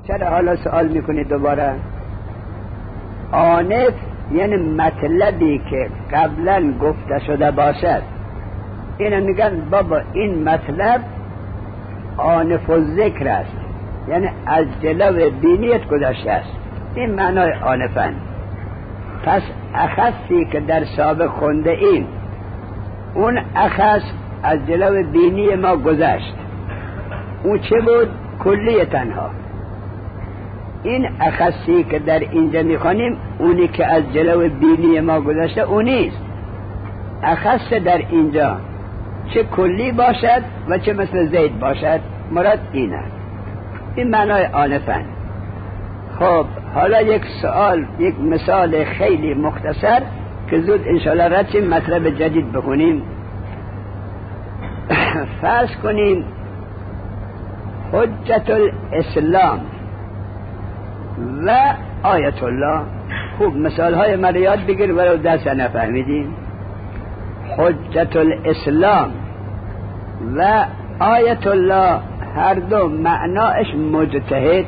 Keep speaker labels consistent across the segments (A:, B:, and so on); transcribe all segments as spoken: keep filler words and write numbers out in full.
A: چرا حالا سوال میکنید دوباره؟ آنف یعنی مطلبی که قبلا گفته شده باشد، اینو میگن بابا این مطلب آنف الذکر است، یعنی از جلو بینیت گذشته است. این معنای آنفن. پس اخصی که در سابق خونده این، اون اخص از جلو بینی ما گذشت. اون چه بود؟ کلیه تنها. این اخصی که در اینجا میخوانیم اونی که از جلو بینی ما گذشته اونیست. اخص در اینجا چه کلی باشد و چه مثل زید باشد، مراد اینه. این معنای آنفن. خب حالا یک سوال، یک مثال خیلی مختصر که زود انشاءالله رد شیم مطلب جدید بخونیم. فرض کنیم حجت الاسلام و آیت الله. خوب مثال های من یاد بگیر ولو دست نفهمیدیم. حجت الاسلام و آیت الله هر دو معناش مجتهد.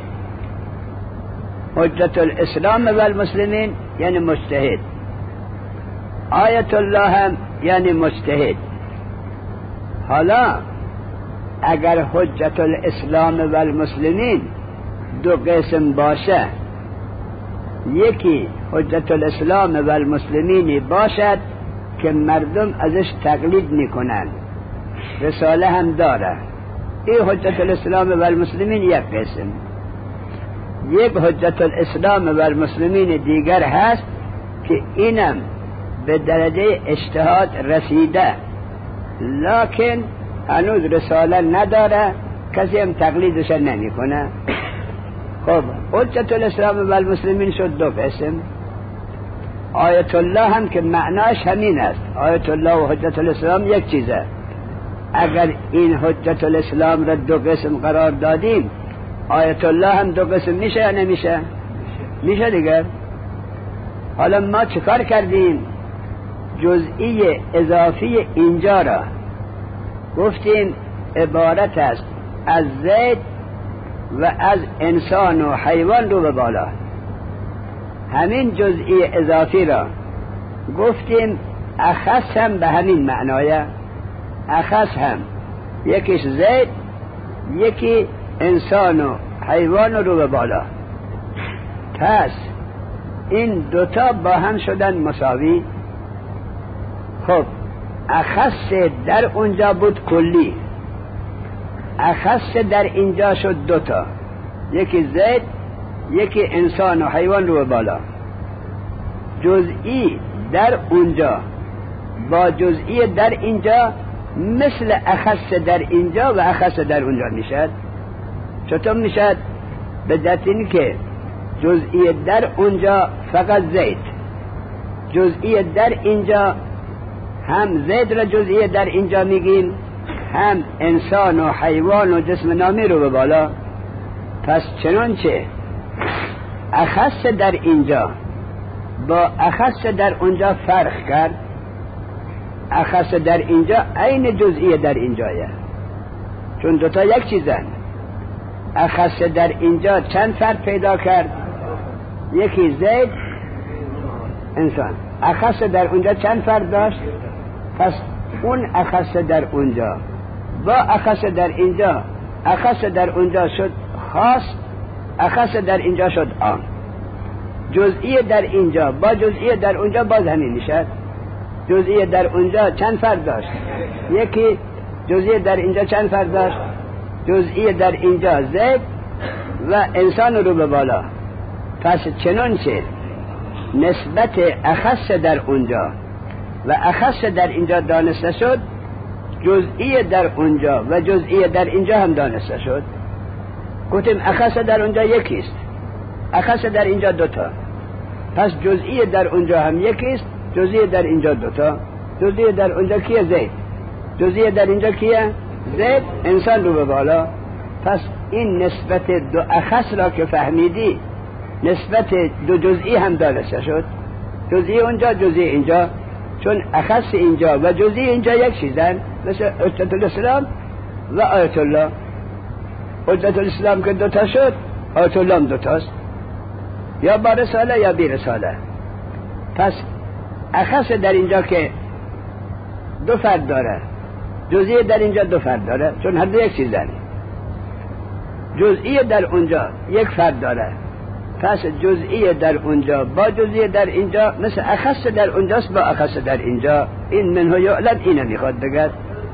A: حجت الاسلام و المسلمین یعنی مجتهد، آیت الله هم یعنی مجتهد. حالا اگر حجت الاسلام و المسلمین دو قسم باشه، یکی حجت الاسلام و المسلمینی باشد که مردم ازش تقلید میکنن، رساله هم داره، این حجت الاسلام و المسلمین یک قسم. یک حجت الاسلام و المسلمین دیگر هست که اینم به درجه اجتهاد رسیده لکن هنوز رساله نداره، کسی هم تقلیدش نمی کنه. خب حجت الاسلام و المسلمین شد دو قسم. آیت الله هم که معناش همین است، آیت الله و حجت الاسلام یک چیزه. اگر این حجت الاسلام را دو قسم قرار دادیم، آیت الله هم دو قسم میشه یا نمیشه؟ میشه دیگر. حالا ما چکار کردیم؟ جزئی اضافی اینجا را گفتیم عبارت است از زید و از انسان و حیوان رو به بالا. همین جزئی اضافی را گفتیم اخص هم به همین معنایه. اخص هم یکیش زید، یکی انسان و حیوان رو به بالا. پس این دوتا با هم شدن مساوی. خب اخص در اونجا بود کلی، اخص در اینجا شد دوتا، یکی زید یکی انسان و حیوان رو به بالا. جزئی در اونجا با جزئی در اینجا مثل اخص در اینجا و اخص در اونجا میشد. چطور میشد؟ به دلیل اینکه جزئی در اونجا فقط زید، جزئی در اینجا هم زید را جزئی در اینجا میگیم، هم انسان و حیوان و جسم نامی رو به بالا. پس چنانچه اخص در اینجا با اخص در اونجا فرق کرد، اخص در اینجا عین جزئی در اینجایه، چون دوتا یک چیزن. اخص در اینجا چند فرق پیدا کرد؟ یکی زید، انسان. اخص در اونجا چند فرق داشت؟ پس اون اخص در اونجا با اخص در اینجا، اخص در اونجا شد خاص، اخص در اینجا شد عام. جزئی در اینجا با جزئی در اونجا باز همین میشد. جزئی در اونجا چند فرق داشت؟ یکی. جزئی در اینجا چند فرق داشت؟ جزئی در اینجا زید و انسان رو به بالا. پس چنانچه نسبت اخص در اونجا و اخص در اینجا دانسته شد، جزئی در اونجا و جزئی در اینجا هم دانسته شد. گفتیم اخص در اونجا یکیست، اخص در اینجا دوتا. پس جزئی در اونجا هم یکیست، جزئی در اینجا دوتا. جزئی در اونجا کیه؟ زید. جزئی در اینجا کیه؟ زید، انسان رو به بالا. پس این نسبت دو اخص را که فهمیدی، نسبت دو جزئی هم دانسته شد. جزئی اونجا، جزئی اینجا، چون اخص اینجا و جزئی اینجا یک چیزن، مثل حجت الاسلام و آیت الله. حجت الاسلام که دوتا شد، آتولام دوتاست، یا با رساله یا بی رساله. پس اخص در اینجا که دو فرد داره، جزئی در اینجا دو فرد داره، چون هر دو یک چیزن. جزئی در اونجا یک فرد داره، پس جزئی در اونجا با جزئی در اینجا مثل اخص در اونجاست با اخص در اینجا. این منه یعلم اینه میخواد بگه.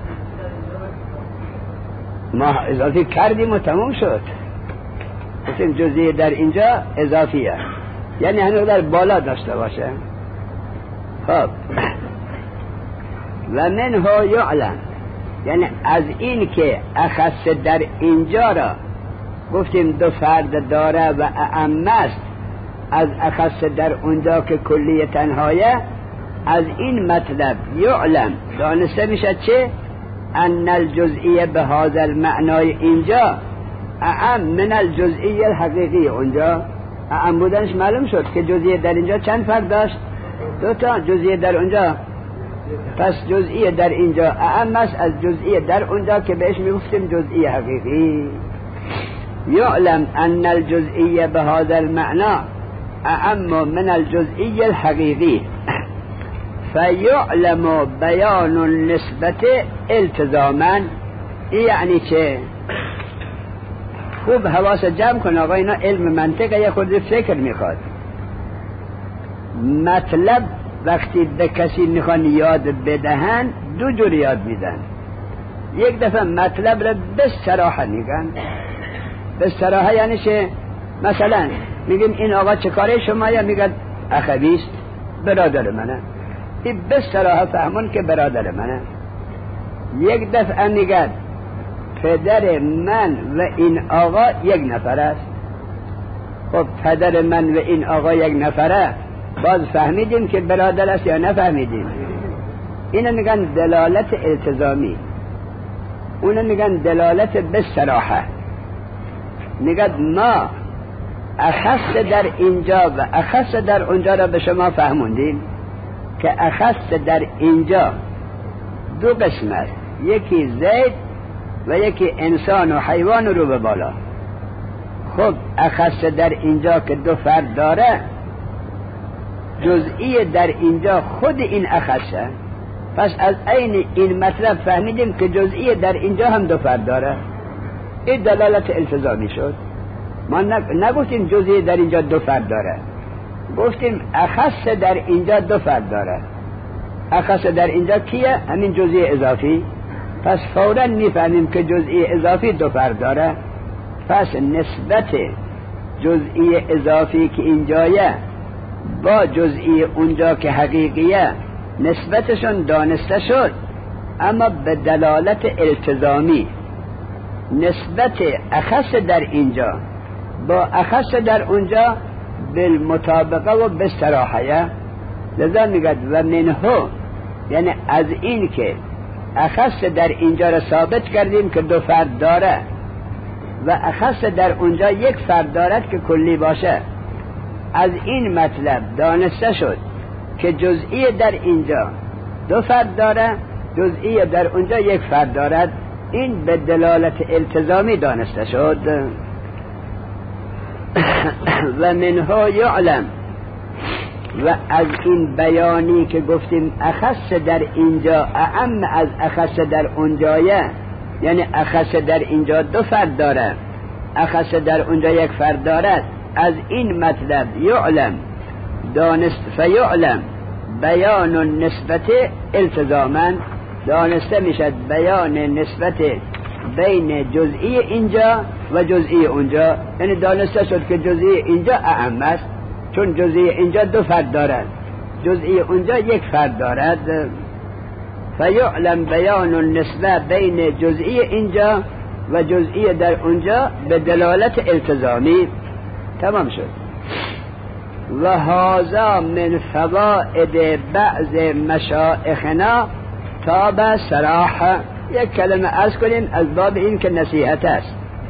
A: ما اضافی کردیم و تموم شد. گفتیم جزئی در اینجا اضافیه، یعنی هنوز در بالا داشته باشه. خب و منه یعلم، یعنی از این که اخص در اینجا را گفتیم دو فرد داره و اعم است از اخص در اونجا که کلی تنهایه، از این مطلب یعلم دانسته میشه چه؟ ان الجزئیه به هذا المعنای اینجا اعم من الجزئی الحقیقی. اونجا اعم بودنش معلوم شد که جزئی در اینجا چند فرد داشت؟ دو تا. جزئی در اونجا، پس جزئی در اینجا اعم است از جزئی در اونجا که بهش میگفتیم جزئی حقیقی. یعلم ان الجزئیه به هذا المعنى اعم من الجزئی الحقیقی فیعلم بیان النسبت التزاما. یعنی چه؟ خوب حواس جمع کن آقا، اینا علم منطقه یه خود فکر میخواد. مطلب وقتی به کسی میخوان یاد بدهن دو جور یاد میدن. یک دفعه مطلب را به صراحت میگن. به صراحت یعنی چه؟ مثلا میگیم این آقا چه کاره شما؟ یا میگن اخویست برادر منه. این به صراحت فهمون که برادر منه. یک دفعه میگن پدر من و این آقا یک نفر است. خب پدر من و این آقا یک نفره، باز فهمیدیم که برادر است یا نفهمیدیم؟ اینو میگن دلالت التزامی، اونو میگن دلالت به صراحت. میگن ما اخص در اینجا و اخص در اونجا را به شما فهموندیم که اخص در اینجا دو قسم است، یکی زید و یکی انسان و حیوان رو به بالا. خب اخص در اینجا که دو فرد داره، جزئی در اینجا خود این اخصه. پس از عین این مطلب فهمیدیم که جزئی در اینجا هم دو فرد داره. این دلالت التزامی شد. ما نگفتیم جزئی در اینجا دو فرد داره، گفتیم اخص در اینجا دو فرد داره. اخص در اینجا کیه؟ همین جزئی اضافی. پس فوراً میفهمیم که جزئی اضافی دو فرد داره. پس نسبت جزئی اضافی که اینجایه با جزئی اونجا که حقیقیه نسبتشون دانسته شد، اما به دلالت التزامی. نسبت اخص در اینجا با اخص در اونجا بالمطابقه و بصراحه. لذا میگد و منه، یعنی از این که اخص در اینجا را ثابت کردیم که دو فرد داره و اخص در اونجا یک فرد دارد که کلی باشه، از این مطلب دانسته شد که جزئی در اینجا دو فرد داره، جزئی در اونجا یک فرد دارد. این به دلالت التزامی دانسته شد. و منها یعلم، و از این بیانی که گفتیم اخص در اینجا اعم از اخص در اونجایه، یعنی اخص در اینجا دو فرد داره، اخص در اونجا یک فرد دارد، از این مطلب یعلم دانست فیعلم بیان النسبت التزاما، دانسته میشد بیان نسبت بین جزئی اینجا و جزئی اونجا. یعنی دانسته شد که جزئی اینجا اعم است چون جزئی اینجا دو فرد دارد، جزئی اونجا یک فرد دارد. فیعلم بیان النسبه بین جزئی اینجا و جزئی در اونجا به دلالت التزامی. تمام شد. و هذا من فوائد بعض مشایخنا تاب صراحه. یک کلمه عرض کنیم از باب این که نصیحت است.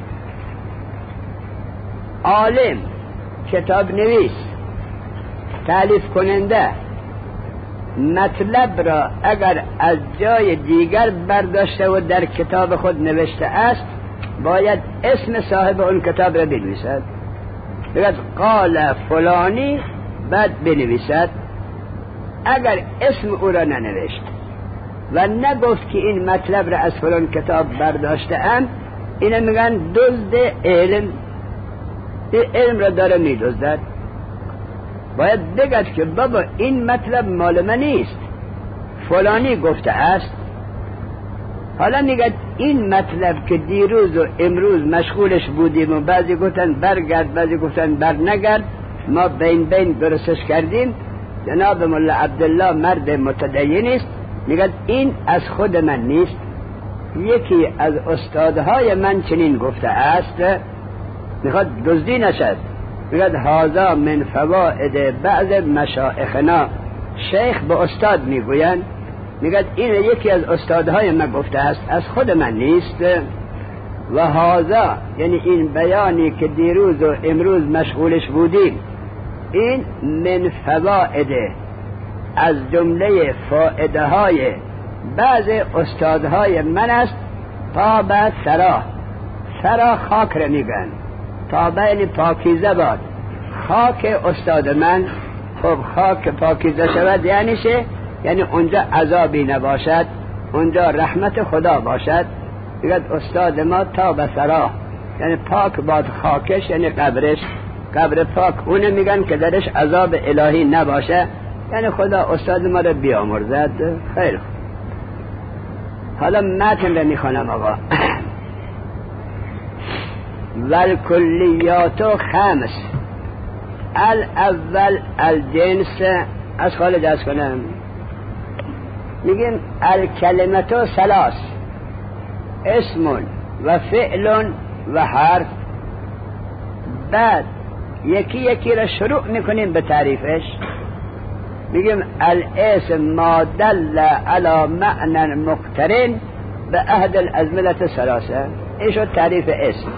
A: عالم، کتاب نویس، تالیف کننده مطلب را اگر از جای دیگر برداشته و در کتاب خود نوشته است، باید اسم صاحب اون کتاب را بنویسد. بگد قال فلانی، بعد بنویسد. اگر اسم او را ننوشت و نگفت که این مطلب را از فلان کتاب برداشته ام، اینا میگن دزد علم، این علم را داره میدزدد. باید بگد که بابا این مطلب مال من نیست، فلانی گفته است. حالا میگد این مطلب که دیروز و امروز مشغولش بودیم و بعضی گفتن برگرد، بعضی گفتن بر نگرد، ما بین بین درستش کردیم. جناب مولا عبدالله مرد متدین است، میگد این از خود من نیست، یکی از استادهای من چنین گفته است، میخواد دزدی نشد. میگد هذا من فوائد بعض مشایخنا. شیخ به استاد میگوین، میگد این یکی از استادهای من گفته است، از خود من نیست. و هذا یعنی این بیانی که دیروز و امروز مشغولش بودیم، این من فوائد، از جمله فائده های بعض استادهای من است. طاب سرا، سرا خاک را میگن، طاب یعنی پاکیزه باد، خاک استاد من. خب خاک پاکیزه شود یعنی چه؟ یعنی اونجا عذابی نباشد، اونجا رحمت خدا باشد. بگد استاد ما طاب سرا، یعنی پاک باد خاکش، یعنی قبرش، قبر پاک. اونه میگن که درش عذاب الهی نباشه، یعنی خدا استاد ما رو بیامرزد. خیلی خوب، حالا متن رو میخوانم آقا. والکلیات خمس، الاول الجنس. از خالد از کنم میگیم الکلمت ثلاث، اسم و فعل و حرف. بعد یکی یکی را شروع میکنیم به تعریفش. میگیم الاسم ما دل علی معنی مقترن به احد الازمنه ثلاثه. این شد تعریف اسم.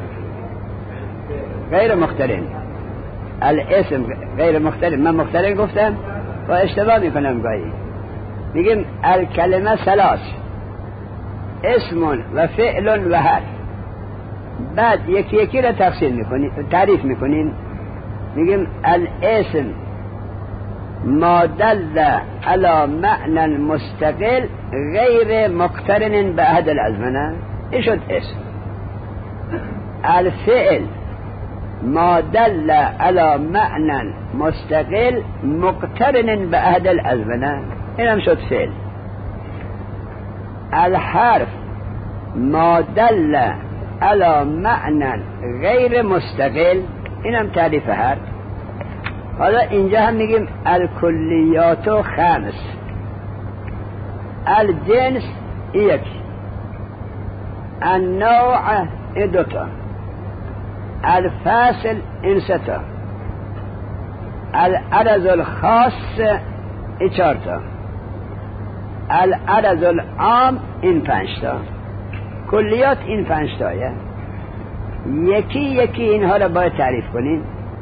A: غیر مقترن، الاسم غیر مقترن، من مقترن گفتم و اشتباه میکنم گاهی. میگیم الکلمه ثلاث، اسم و فعل و حرف. بعد یکی یکی را تفصیل میکنیم، تعریف میکنیم. میگیم الاسم ما دل علی معنی مستقل غیر مقترن به احد الازمنه. این شد اسم. الفعل ما دل علی معنی مستقل مقترن به احد الازمنه. این هم شد فعل. الحرف ما دل علی معنی غیر مستقل، این هم تعریف حرف. حالا اینجا هم میگیم الکلیات خمس، الجنس یک، النوع دوتا، الفاصل این ستا، العرض الخاص این چارتا، العرض العام این پنجتا. کلیات این پنجتایه. یکی یکی اینها را باید تعریف کنیم.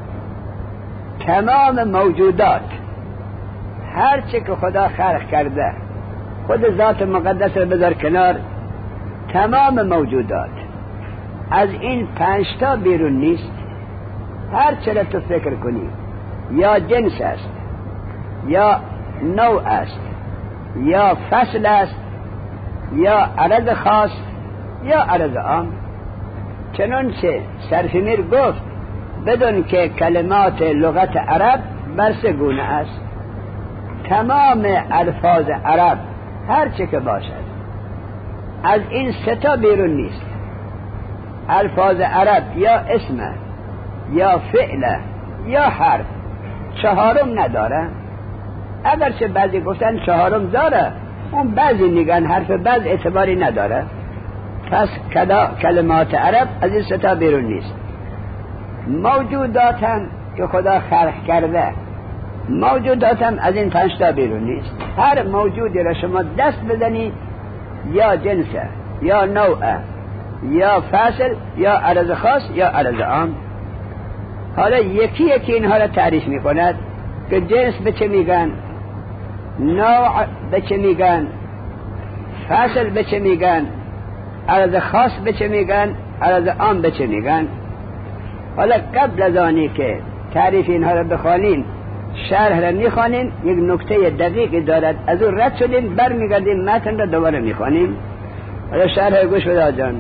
A: تمام موجودات، هر چه که خدا خلق کرده، خود ذات مقدس را بذار کنار، تمام موجودات از این پنجتا بیرون نیست. هر چه را تو فکر کنی، یا جنس است، یا نوع است، یا فصل است، یا عرض خاص، یا عرض عام. چنانچه سرفمیر گفت بدون که کلمات لغت عرب بر سه گونه است. تمام الفاظ عرب هر چه که باشد از این سه تا بیرون نیست. الفاظ عرب یا اسم، یا فعل، یا حرف، چهارم نداره. اگرچه بعضی گفتن چهارم داره، اون بعضی میگن حرف بعض اعتباری نداره. پس کلمات عرب از این سه تا بیرون نیست. موجودات هم که خدا خلق کرده، موجودات هم از این پنج تا بیرون نیست. هر موجودی را شما دست بزنید، یا جنسه، یا نوعه، یا فاصل، یا عرض خاص، یا عرض عام. حالا یکی یکی اینها را تعریف میکند که جنس به چه میگن، نوع به چه میگن، فاصل به چه میگن، عرض خاص به چه میگن، عرض عام به چه میگن. حالا قبل از آنی که تعریف اینها را بخوانیم شرح را میخوانیم، یک نکته دقیقی دارد، از اون رد شدیم برمیگردیم متن را دوباره میخوانیم. حالا شرح گوش بده جان.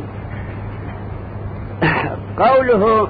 A: قوله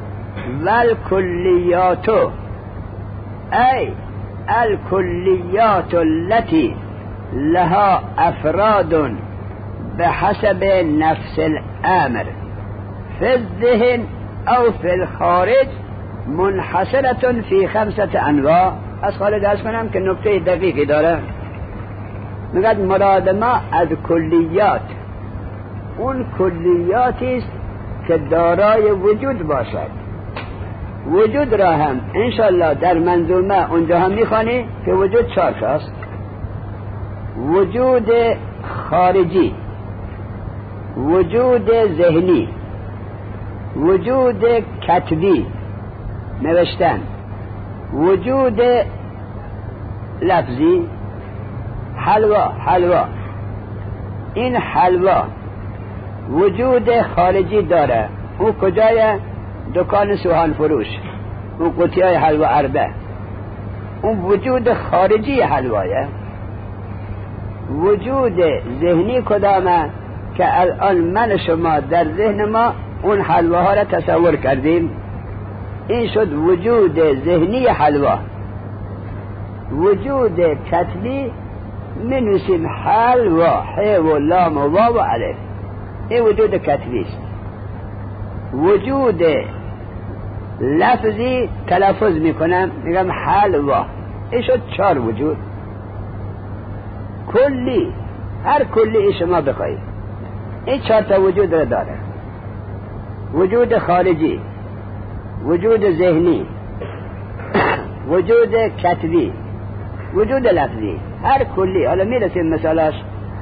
A: والکلیات ای الکلیات التي لها افراد بحسب نفس الامر في الذهن او في الخارج منحصرة في خمسة انواع. از خالد از کنم که نکته دقیقی داره. میگه مراد ما از کلیات اون کلیاتی است که دارای وجود باشد. وجود را هم انشالله در منظومه اونجا هم میخوانی که وجود چهار تاست. وجود خارجی، وجود ذهنی، وجود کتبی نوشتن، وجود لفظی، حلوا حلوا. این حلوا وجود خارجی داره. او کجای؟ دکان سوهان فروش، اون قوطی های حلوا عربه، اون وجود خارجی حلوایه. وجود ذهنی کدامه؟ که الان من شما در ذهن ما اون حلواها را تصور کردیم، این شد وجود ذهنی حلوا. وجود کتبی منوسیم حلوا، ح و لام و واو و الف، این وجود کتبی است. وجود لفظی تلفظ میکنم میگم حلوا، این شد چهار وجود. کلی، هر کلی شما بخواید این چهار تا وجود را داره. وجود خارجی، وجود ذهنی، وجود کتبی، وجود لفظی. هر کلی، حالا میرسیم مثالاش.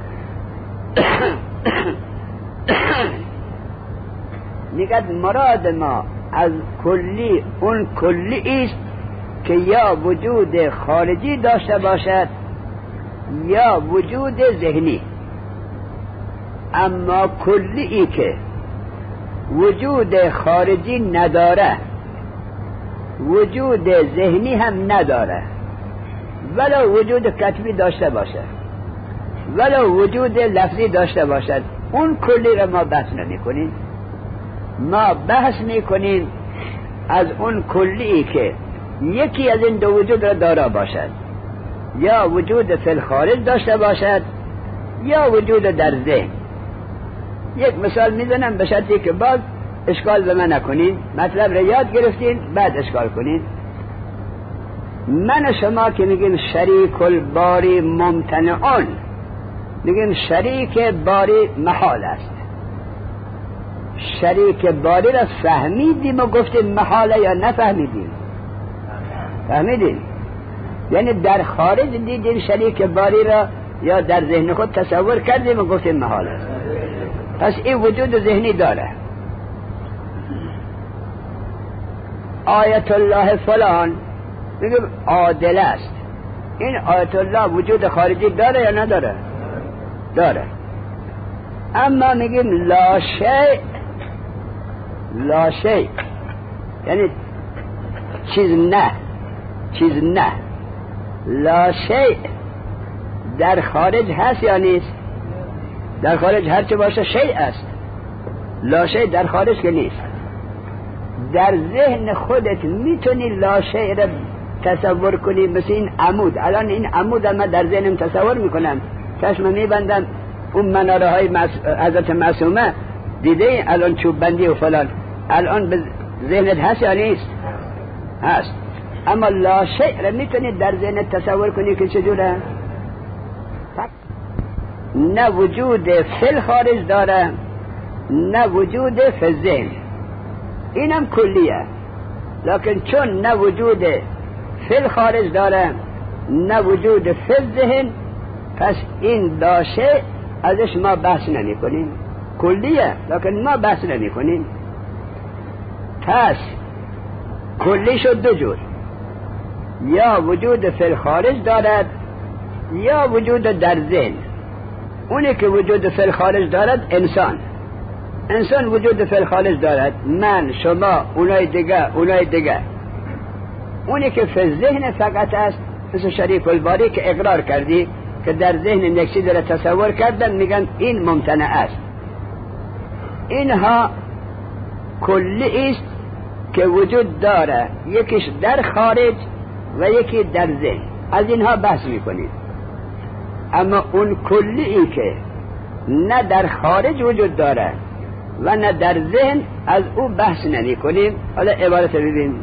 A: میگد مراد ما از کلی اون کلی است که یا وجود خارجی داشته باشد یا وجود ذهنی. اما کلی که وجود خارجی نداره، وجود ذهنی هم نداره، ولو وجود کتبی داشته باشد، ولو وجود لفظی داشته باشد، اون کلی را ما بحث نمی کنیم. ما بحث می کنیم از اون کلی که یکی از این دو وجود را دارا باشد، یا وجود فی الخارج داشته باشد یا وجود در ذهن. یک مثال میزنم به شرطی که باز اشکال به من نکنید. مطلب را یاد گرفتین بعد اشکال کنید. من شما که میگیم شریک الباری ممتنعون، میگیم شریک باری محال است. شریک باری را فهمیدیم و گفتیم محاله یا نفهمیدیم؟ فهمیدیم. یعنی در خارج دیدیم شریک باری را یا در ذهن خود تصور کردیم و گفتیم محال است. پس این وجود ذهنی داره. آیت الله فلان میگیم عادل است. این آیت الله وجود خارجی داره یا نداره؟ داره. اما میگیم لا شیء، لا شیء یعنی چیز نه، چیز نه. لا شیء در خارج هست یا نیست؟ در خارج هر چه باشه شیء است. لا شیء در خارج که نیست. در ذهن خودت میتونی لا شیء را تصور کنی. مثل این عمود، الان این عمود ما در ذهنم تصور میکنم، چشم میبندم اون مناره های حضرت معصومه دیده الان چوب بندی و فلان، الان به ذهنت هست یا نیست؟ هست. اما لا شیء را میتونی در ذهنت تصور کنی که چجوره؟ نه وجود فی الخارج داره نه وجود فی الذهن. اینم کلیه، لکن چون نه وجود فی الخارج داره نه وجود فی الذهن، پس این داشه ازش ما بحث نمی کنیم. کلیه لکن ما بحث نمی کنیم. پس کلی شد دو جور، یا وجود فی الخارج دارد یا وجود در ذهن. اونی که وجود فی الخارج دارد انسان، انسان وجود فعل خالص دارد، من، شما، اونای دیگه، اونای دیگه. اونی که فی ذهن فقط است، مثل شریک الباری که اقرار کردی که در ذهن یک چیز را تصور کردن، میگن این ممتنع است. اینها کلی است که وجود داره، یکیش در خارج و یکی در ذهن. از اینها بحث میکنید. اما اون کلی که نه در خارج وجود داره و نه در ذهن، از او بحث نمی کنیم. حالا عبارت ببین.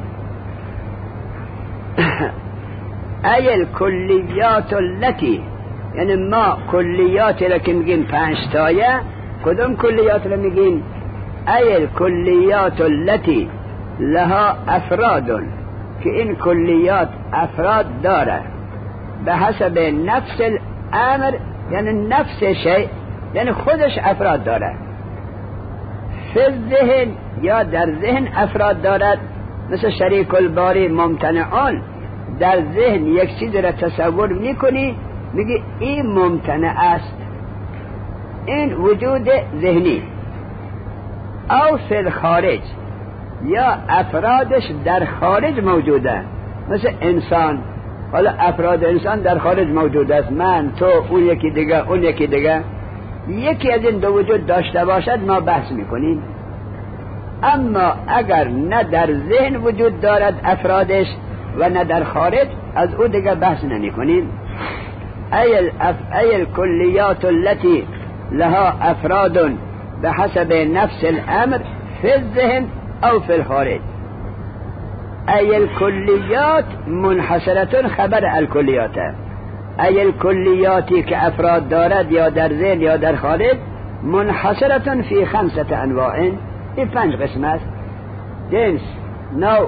A: ای کلیات التي، یعنی ما کلیات را که میگیم پنج تایه، کدوم کلیات را میگیم؟ ای کلیات التي لها افراد، که این کلیات افراد داره به حسب نفس الامر، یعنی نفس شیء، یعنی خودش افراد داره. فی ذهن یا در ذهن افراد دارد، مثل شریک الباری ممتنعان. در ذهن یک چیز را تصور میکنی، میگی این ممتنع است، این وجود ذهنی. او فی الخارج، یا افرادش در خارج موجوده، مثل انسان. حالا افراد انسان در خارج موجود است، من، تو، اون یکی دیگه، اون یکی دیگه. یکی از این دو وجود داشته باشد ما بحث میکنیم. اما اگر نه در ذهن وجود دارد افرادش و نه در خارج، از او دیگه بحث نمی کنیم. ای, الاف... ای الکلیات التي لها افراد بحسب نفس الامر فی الذهن او فی الخارج. ای الکلیات منحصرة خبر الکلیات. ای الکلیاتی که افراد دارد یا در ذهن یا در خارج، منحصرة فی خمسة انواع، این پنج قسم است: جنس، نوع،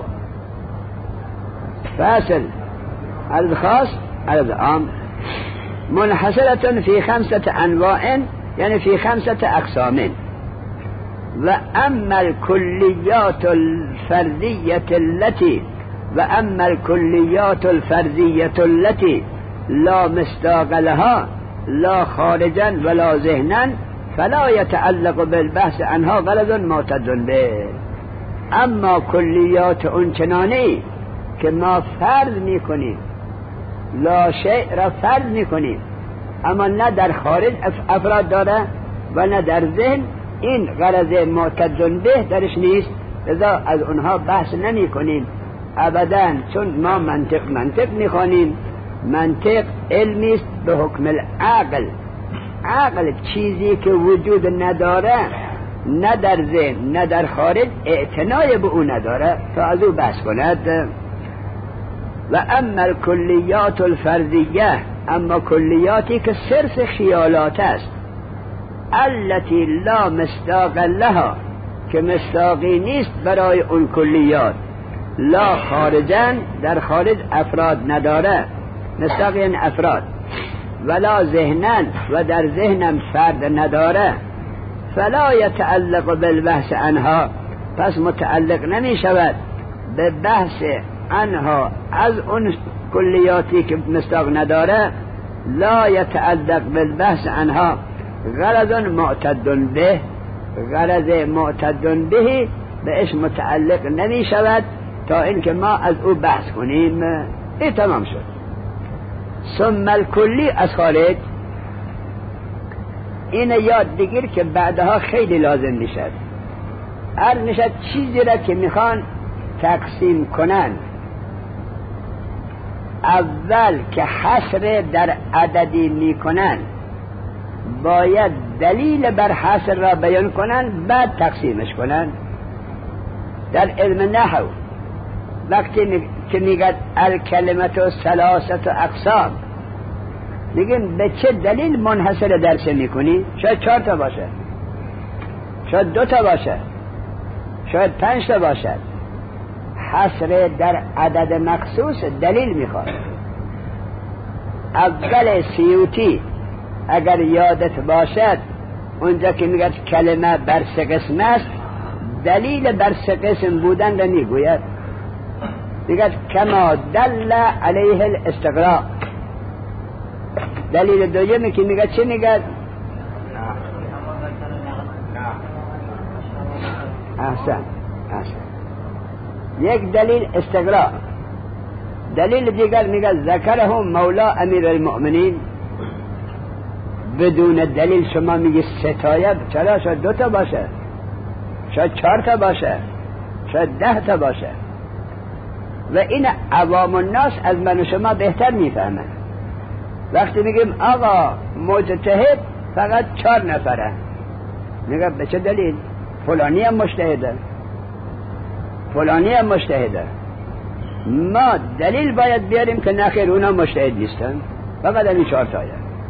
A: فاصل، عدد خاص، عدد عام. منحصرة فی خمسة انواع، یعنی فی خمسة اقسام. و اما الكليات الفردية التي و اما الكليات الفردية التي لا مصداق لها لا خارجا ولا ذهنا فلا يتعلق بالبحث عنها غرض معتد به. اما کلیات اون چنانی که ما فرض میکنیم، لا شیء را فرض میکنیم، اما نه در خارج افراد داره و نه در ذهن، این غرض معتد به درش نیست، لذا از اونها بحث نمی کنیم ابدا. چون ما منطق منطق میخوانیم. منطق علمی است به حکم العقل. عقل چیزی که وجود نداره، نه در ذهن نه در خارج، اعتنای به او نداره تا از او بحث کند. و اما الکلیات الفردیه، اما کلیاتی که صرف خیالات است، التي لا مصداق لها، که مصداقی نیست برای اون کلیات، لا خارجن، در خارج افراد نداره، مصداق یعنی افراد، ولا ذهنن، و در ذهنم فرد نداره، فلا يتعلق بالبحث عنها، پس متعلق نمی شود به بحث عنها از اون کلیاتی که مصداق نداره. لا يتعلق بالبحث عنها غرض معتد به، غرض معتد به بهش متعلق نمی شود تا اینکه ما از او بحث کنیم. این تمام شد. ثم الکلی از خارج، این یاد بگیر که بعدها خیلی لازم میشد. هر میشد چیزی را که میخوان تقسیم کنن، اول که حصر در عددی میکنن باید دلیل بر حصر را بیان کنن، بعد تقسیمش کنن. در علم نحو وقتی که میگن الکلمت و ثلاثت اقسام، میگن به چه دلیل منحصر درسه میکنی؟ شاید چهار تا باشه، شاید دو تا باشه، شاید پنج تا باشه. حصر در عدد مخصوص دلیل میخواد. اول سیوطی اگر یادت باشد اونجا که میگه کلمه بر سه قسم است، دلیل بر سه قسم بودن را میگوید. میگه کما دل علیه الاستقراء. دلیل دومی که میگه چی میگه؟ احسن احسن. یک دلیل استقراء. دلیل دیگر میگه ذکرهم مولا امیر المؤمنین. بدون دلیل شما میگی ستایه، چرا؟ شاید دو تا باشه، شاید چهار تا باشه، شاید ده تا باشه. و این عوام الناس از من و شما بهتر میفهمن. وقتی میگیم آقا مجتهد فقط چهار نفره، میگه به چه دلیل؟ فلانی هم مجتهده، فلانی هم مجتهده. ما دلیل باید بیاریم که نخیر اونا مجتهد نیستن، فقط این چهار تایه.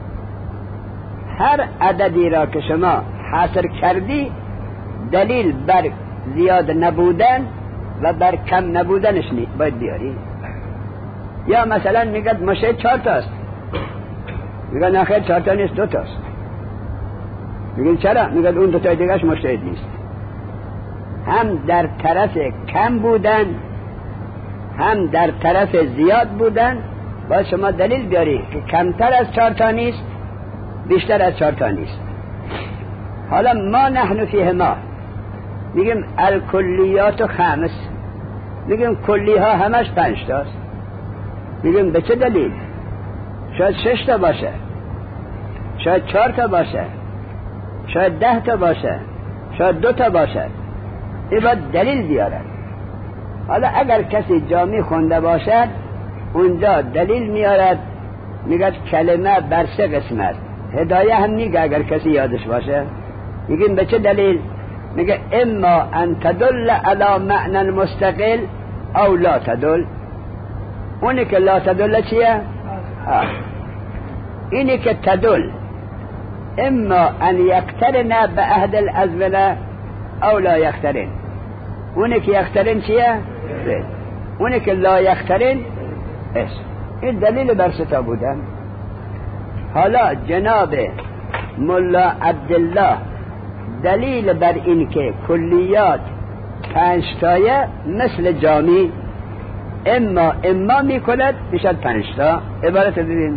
A: هر عددی را که شما حاصل کردی دلیل بر زیاد نبودن و بر کم نبودنش باید بیاری. یا مثلا میگه مجتهد چهار تاست، میگه نخیر چهار تا نیست، دو تاست. میگه چرا؟ میگه اون دو تای دیگهش مجتهد نیست. هم در طرف کم بودن هم در طرف زیاد بودن باید شما دلیل بیاری که کمتر از چهار تا نیست، بیشتر از چهار تا نیست. حالا ما نحن فیه ما میگیم الکلیات خمس، میگیم کلی ها همش پنج تاست. میگیم به چه دلیل؟ شاید شش تا باشه، شاید چهار تا باشه، شاید ده تا باشه، شاید دو تا باشه. این باید دلیل بیاره. حالا اگر کسی جامی خونده باشد اونجا دلیل میارد، میگه کلمه بر سه قسم است. هدایه هم میگه اگر کسی یادش باشه. میگیم به چه دلیل؟ میگه اما ان تدل علی معنی مستقل او لا تدل. اونی که لا تدل چیه؟ آه. اینی که تدل اما ان یقترن به عهد الازمنه او لا یقترن. اونی که یقترن چیه؟ اونی که لا یقترن اسم. این دلیل بر ستا بودن. حالا جناب ملا عبدالله دلیل بر این که کلیات پنج تایه مثل جامی اما اما می کند میشد پنج تا. عبارت ببین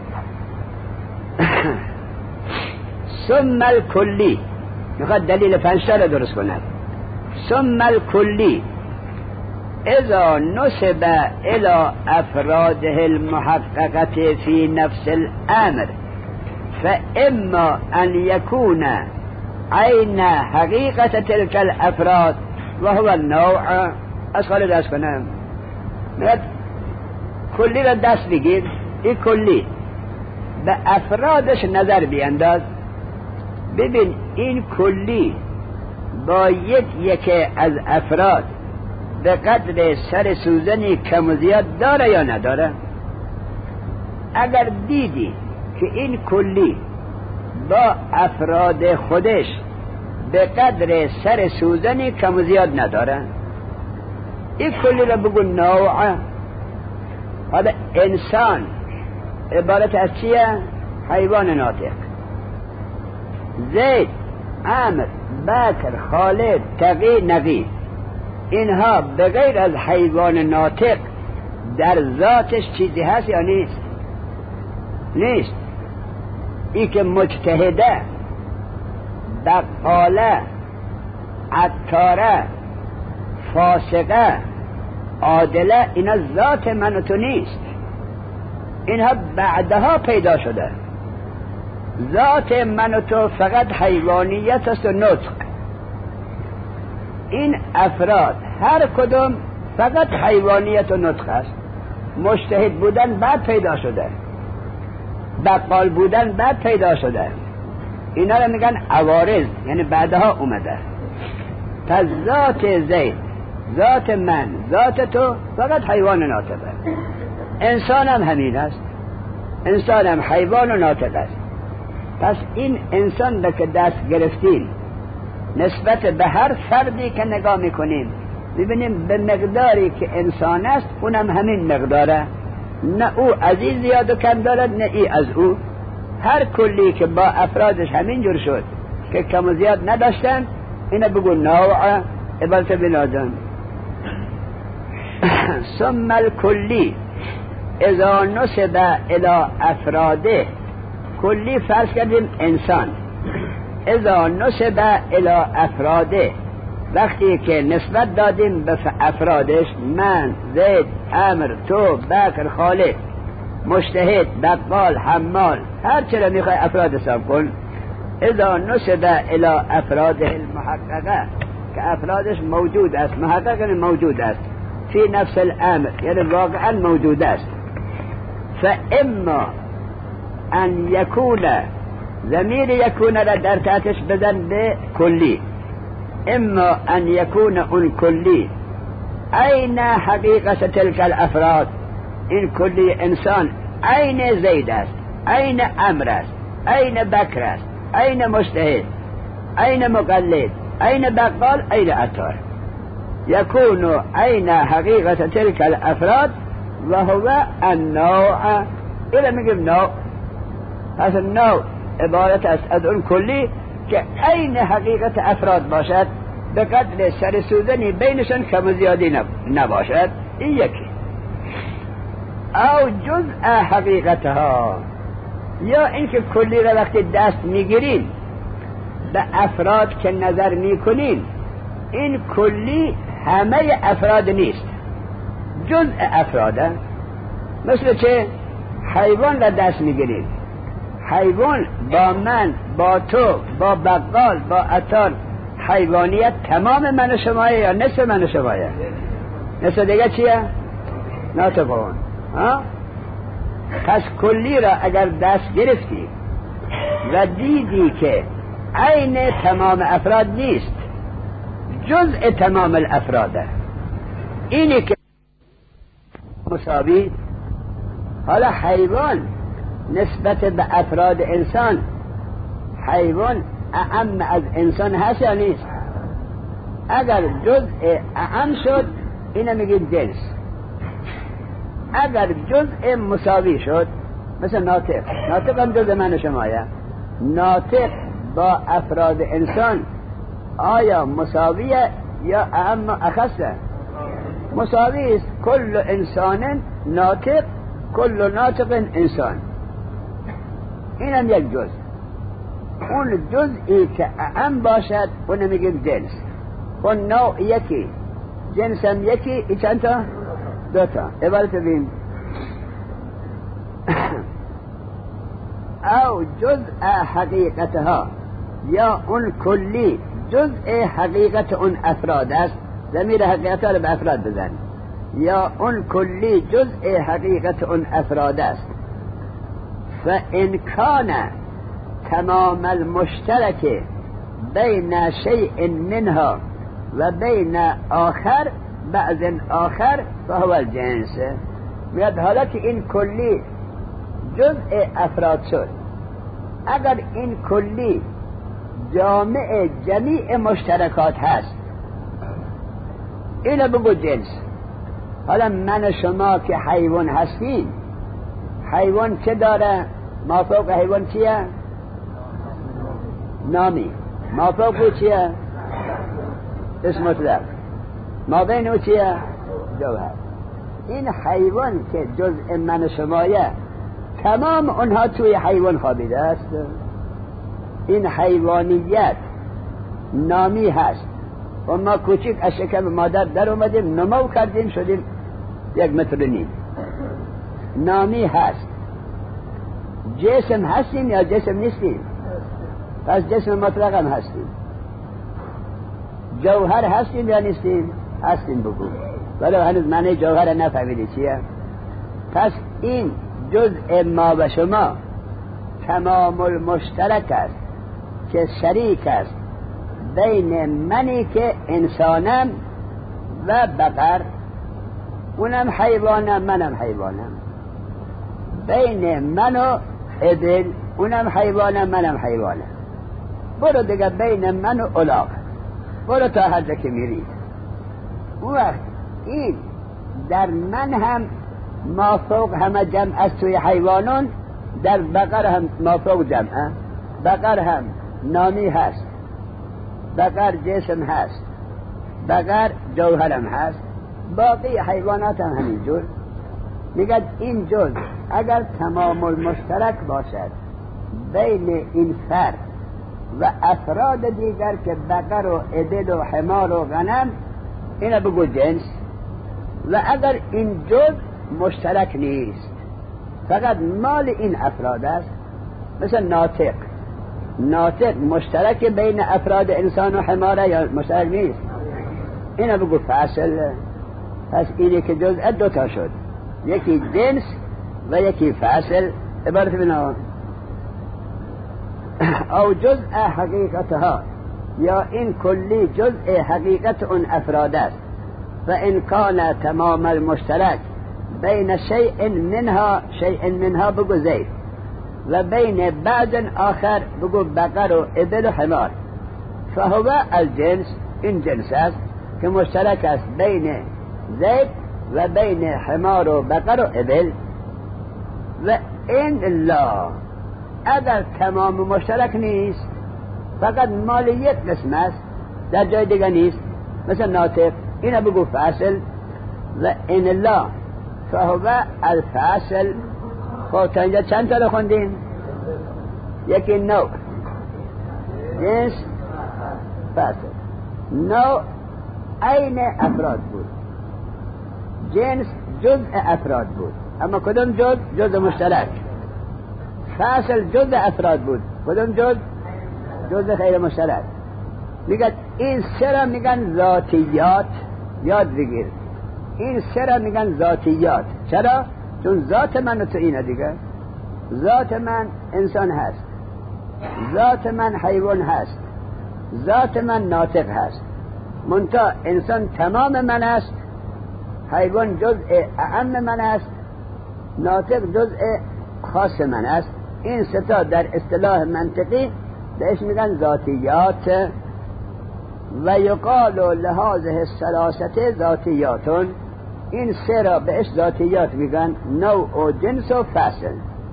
A: ثم الکلی، میخواد دلیل پنج تا را درست کند. ثم الکلی اذا نسب الى افراده المحققه في نفس الامر فاما ان يكون عین حقیقت تلك الافراد وهو النوع. از خاله دست کنم میاد کلی را دست بگیر، این کلی به افرادش نظر بینداز. ببین این کلی با یک یک از افراد به قدر سر سوزنی کم و زیاد داره یا نداره؟ اگر دیدی که این کلی با افراد خودش به قدر سر سوزنی کم و زیاد نداره، این کلی را بگو نوع. حالا انسان عبارت از چیه؟ حیوان ناطق. زید، عمر، بکر، خالد، تقی، نقی، اینها بغیر از حیوان ناطق در ذاتش چیزی هست یا نیست؟ نیست. ای که مجتهده، بقاله، عطاره، فاسقه، عادله، اینا ذات من و تو نیست. اینها بعدها پیدا شده. ذات من و تو فقط حیوانیت است و نطق. این افراد هر کدوم فقط حیوانیت و نطق است. مجتهد بودن بعد پیدا شده، بقال بودن بعد پیدا شده. اینا رو میگن عوارض، یعنی بعدها اومده. پس ذات زید، ذات من، ذات تو فقط حیوان و ناطقه. انسان هم همین است، انسان هم حیوان و ناطق است. پس این انسان را که دست گرفتیم نسبت به هر فردی که نگاه میکنیم میبینیم به مقداری که انسان است اونم همین مقداره. نه او از این زیاد و کم دارد نه ای از او. هر کلی که با افرادش همین جور شد که کم و زیاد نداشتن، اینه بگو نوع. عبارت بنادن ثم الکلی اذا نسب الى افراده. کلی فرض کردیم انسان، اذا نسب الى افراده وقتی که نسبت دادیم به افرادش، من، زید، عمر، تو، بکر، خالد، مجتهد، بقال، حمال، هر چرا میخوای افراد حساب کن، اذا نسب الى افراده المحققه که افرادش موجود است، محقق موجود است، فی نفس الامر یعنی واقعا موجود است، فاما ان یکون، ضمیر یکون را در تحتش بزن به کلی، اما ان یکون اون کلی این حقیقت تلک الافراد، این کلی انسان این زید است، این عمر است، این بکر است، این مجتهد، این مقلد، این بقال، این عطار، یکون این حقیقت تلک الافراد و هو النوع. ایره میگیم نوع، پس نوع عبارت است از اون کلی که این حقیقت افراد باشد، به قدر سر سوزنی بینشان کم و زیادی نباشد، این یکی. او جزء حقیقتها، یا اینکه کلی را وقتی دست میگیرین به افراد که نظر میکنین، این کلی همه افراد نیست، جزء افراده. مثل چه؟ حیوان را دست میگیرین، حیوان با من، با تو، با بقال، با عطار، حیوانیت تمام من و شماه یا نصف من و شماه؟ نصف دیگه چیه؟ ناطقون. ها؟ پس کلی را اگر دست گرفتی و دیدی که عین تمام افراد نیست، جزء تمام الافراده، اینی که مساوی. حالا حیوان نسبت به افراد انسان، حیوان اعم از انسان هست یا نیست؟ اگر جزء اعم شد اینو میگیم جنس، اگر جزء مساوی شد مثل ناطق، ناطق هم جزء من و شمایه، ناطق با افراد انسان آیا مساویه یا اعم اخصه؟ مساوی است. کل انسان ناطق، کل ناطق انسان، اینم یک جزء. اون جزئی که اعم باشد اونو میگیم جنس. اون نوع یکی، جنس هم یکی، ای چند تا؟ دو تا. عبارت بین او جزء حقیقتها، یا اون کلی جزء حقیقت اون افراد است، ضمیر حقیقتها رو به افراد بزن، یا اون کلی جزء حقیقت اون افراد است. فان کان تمام المشترک بین شیء منها و بین آخر بعض آخر فهو الجنس. میاد حالا که این کلی جزء افراد شد، اگر این کلی جامع جمیع مشترکات هست، اینو بگو جنس. حالا من شما که حیوان هستیم، حیوان چه داره؟ ما فوق حیوان چیه؟ نامی. ما فوق چیه؟ اسم مطلق. ما بین او چیه؟ جوهر. این حیوان که جزء من شمایه، تمام اونها توی حیوان خوابیده است. این حیوانیت نامی هست و ما کوچیک از شکم مادر در اومدیم، نمو کردیم، شدیم یک متر نیم. نامی هست. جسم هستیم یا جسم نیستیم؟ پس جسم مطلق هم هستیم. جوهر هستیم یا نیستیم؟ هستیم. بگو ولی هنوز معنی جوهر نفهمیدی چیه؟ پس این جزء ما و شما تمام المشترک است که شریک است بین منی که انسانم و بقر، اونم حیوانم منم حیوانم، بین من و ابل، اونم حیوانم منم حیوانم، برو دیگه بین من و الاغ، برو تا هر جا که میرید. اون وقت این در من هم ما فوق همه جمع از توی حیوانون، در بقر هم ما فوق جمعه. بقر هم نامی هست، بقر جسم هست، بقر جوهرم هست، باقی حیوانات هم همینجور. میگه این جز اگر تمام المشترک باشد بین این فرد و افراد دیگر که بقر و ابل و حمار و غنم، اینا بگو جنس. و اگر این جز مشترک نیست، فقط مال این افراد است، مثل ناطق. ناطق مشترک بین افراد انسان و حماره یا مشترک نیست؟ اینا بگو فاصل. پس اینی که جزء دوتا شد، یکی جنس و یکی فاصل. عبارت بنا او جزء حقیقتها، یا این کلی جزء حقیقت اون افراد است. و ان کان تمام المشترک بین شیء منها، شیء منها بگو زید، و بین بعض آخر بگو بقر و ابل و حمار، فهو الجنس، این جنس است که مشترک است بین زید و بین حمار و بقر و ابل. و این لا، اگر تمام مشترک نیست، فقط مال یک قسم است، در جای دیگه نیست، مثل ناطق، اینا بگو فاصل. و این لا فهو الفاصل. خب تا اینجا چند تا رو خوندیم؟ یکی نوع، جنس، فاصل. نوع عین افراد بود، جنس جزء افراد بود، اما کدوم جزء؟ جزء مشترک. فاصل جزء افراد بود، کدوم جزء؟ جزء غیر مشترک. میگن این سه را میگن ذاتیات. یاد بگیر، این سه را میگن ذاتیات. چرا؟ چون ذات من تو اینه دیگه. ذات من انسان هست، ذات من حیوان هست، ذات من ناطق هست. منتها انسان تمام من است، حیوان جزء اعم من است، ناطق جزء خاص من است. این ستا در اصطلاح منطقی بهش میگن ذاتیات. و یقال لهذه الثلاثه ذاتیاتون، این سه را بهش ذاتیات میگن، نوع و جنس و فاصل.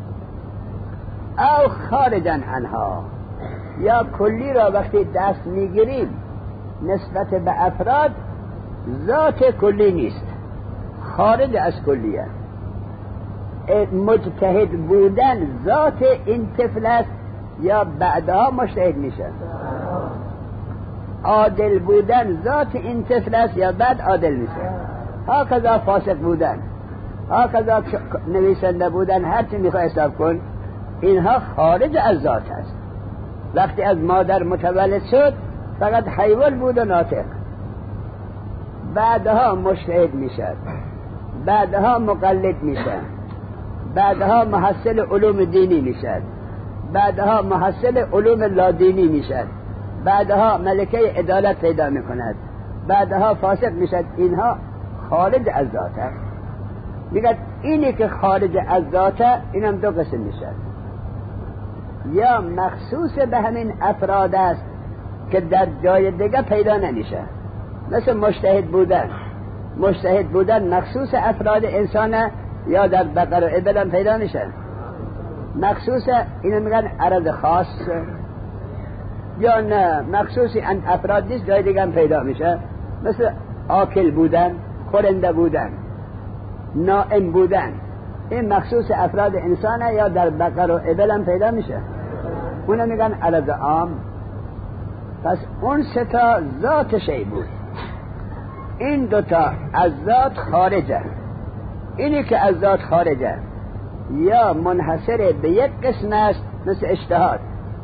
A: او خارجا عنها، یا کلی را وقتی دست میگیریم نسبت به افراد، ذات کلی نیست، خارج از کلیه. مجتهد بودن ذات این طفل است یا بعدها مجتهد میشه؟ عادل بودن ذات این طفل است یا بعد عادل میشه؟ هکذا فاسق بودن، هکذا نویسنده بودن، هر چی میخواه حساب کن، اینها خارج از ذات است. وقتی از مادر متولد شد فقط حیوان بود و ناطق، بعدها مجتهد میشد، بعدها مقلد میشد، بعدها محصل علوم دینی میشد، بعدها محصل علوم لادینی میشد، بعدها ملکه عدالت پیدا میکند، بعدها فاسق میشد. اینها خارج از ذات است. میگه اینی که خارج از ذات، اینم دو قسم میشد، یا مخصوص به همین افراد است که در جای دیگه پیدا نمیشه، مثل مجتهد بودن. مجتهد بودن مخصوص افراد انسانه یا در بقر و ابل هم پیدا میشه؟ مخصوص، اینو میگن عرض خاص. یا نه مخصوصی ان افراد نیست، جای دیگه هم پیدا میشه، مثل آکل بودن، خورنده بودن، نائم بودن. این مخصوص افراد انسانه یا در بقر و ابل هم پیدا میشه، اونو میگن عرض عام. پس اون سه تا ذات شی بود، این دوتا از ذات خارجه. اینی که از ذات خارجه یا منحصر به یک قسم است، مثل اجتهاد،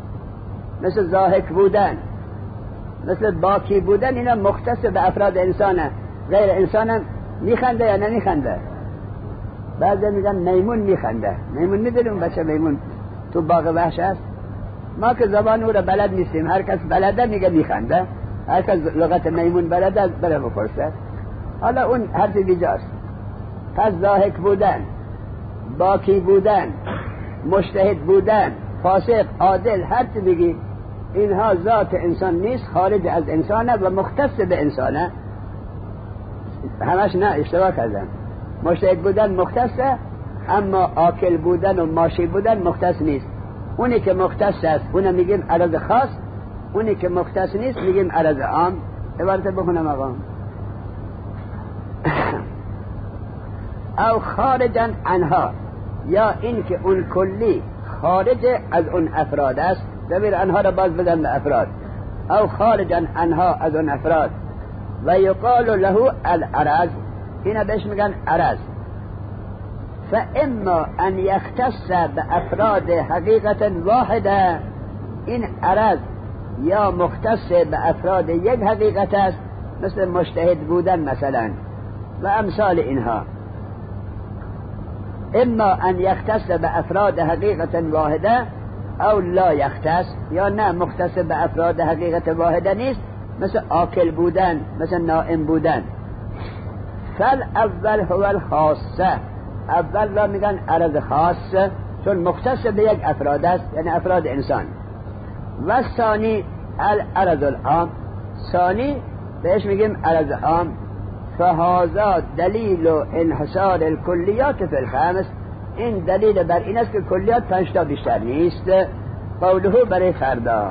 A: مثل ضاحک بودن، مثل باکی بودن، اینا مختص به افراد انسانه. غیر انسانم میخنده یا نمیخنده؟ بعضی میگن میمون میخنده. میمون میدونیم بچه میمون تو باغ وحش است؟ ما که زبان او را بلد نیستیم، هر کس بلده میگه میخنده، هر کس لغت میمون بلده بره بپرسه. حالا اون حرف بیجاست. پس ضاحک بودن، باکی بودن، مجتهد بودن، فاسق، عادل، هر چی بگی، اینها ذات انسان نیست، خارج از انسانه و مختص به انسانه. همش نه، اشتباه کردن. مجتهد بودن مختصه، اما آکل بودن و ماشی بودن مختص نیست. اونی که مختص است اونو میگیم عرض خاص، اونی که مختص نیست میگیم عرض عام. عبارت بخونم آقا. او خارجا عنها، یا این که اون کلی خارج از اون افراد است، ضمیر انها را باز بدن به افراد، او خارجا انها از اون افراد. و یقال له العرض، اینا بهش میگن عرض. فاما ان یختص به افراد حقیقت واحده، این عرض یا مختص به افراد یک حقیقت است، مثل مجتهد بودن مثلا و امثال اینها. اما ان یختص به افراد حقیقت واحده او لا یختص، یا نه مختص به افراد حقیقت واحده نیست، مثل آکل بودن، مثل نائم بودن. فال اول هو الخاصه، اول را میگن عرض خاص چون مختص به یک افراد است، یعنی افراد انسان. و ثانی العرض العام، ثانی بهش میگیم عرض عام. فهذا دلیل انحصار الکلیات فی الخمس، این دلیل بر این است که کلیات پنج تا بیشتر نیست. قوله برای فردا.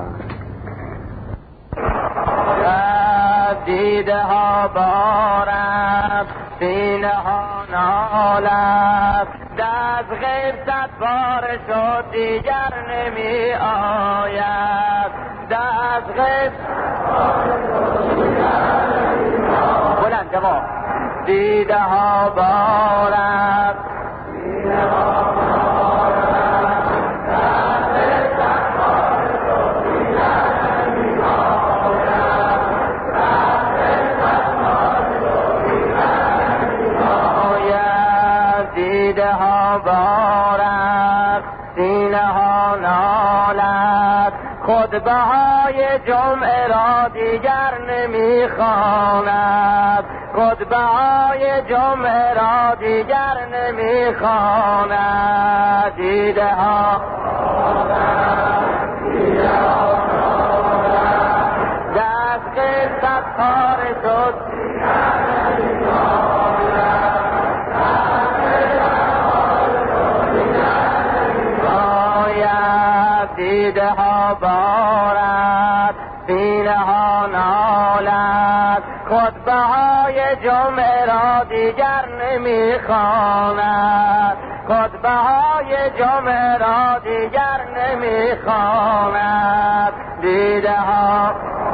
B: دیده ها بارد، سینه ها نالد، دست غیر صد بار شد دیگر نمی آید، دست غیر بلند جواب. دیده ها بارد، سینه ها بارد، سینه ها نالد، خود بهای جمعه را دیگر نمیخواند، خود بهای جمعه را دیگر نمیخواند. دیده ها دست قصت کار شد دیده ها بارد، سینه ها نالد، خود بهای جمعه را دیگر نمیخواند، خود بهای جمعه را دیگر نمیخواند. دیده ها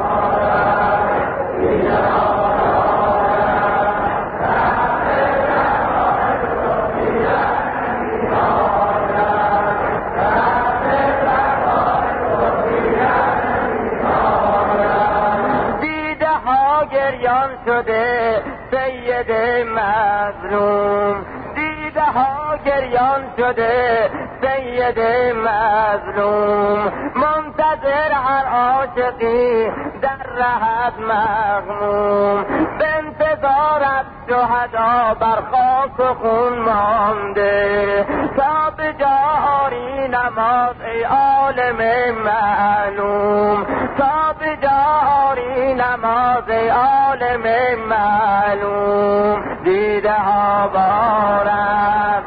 B: شده سید مظلوم، دیده ها گریان شده سید مظلوم، منتظر هر عاشقی در رهت مغموم، به انتظارت شهدا بر خاک و خون مانده، تا به جا آری نماز ای عالم معلوم، تا به جا آری نماز ای عالم معلوم. دیده ها بارد،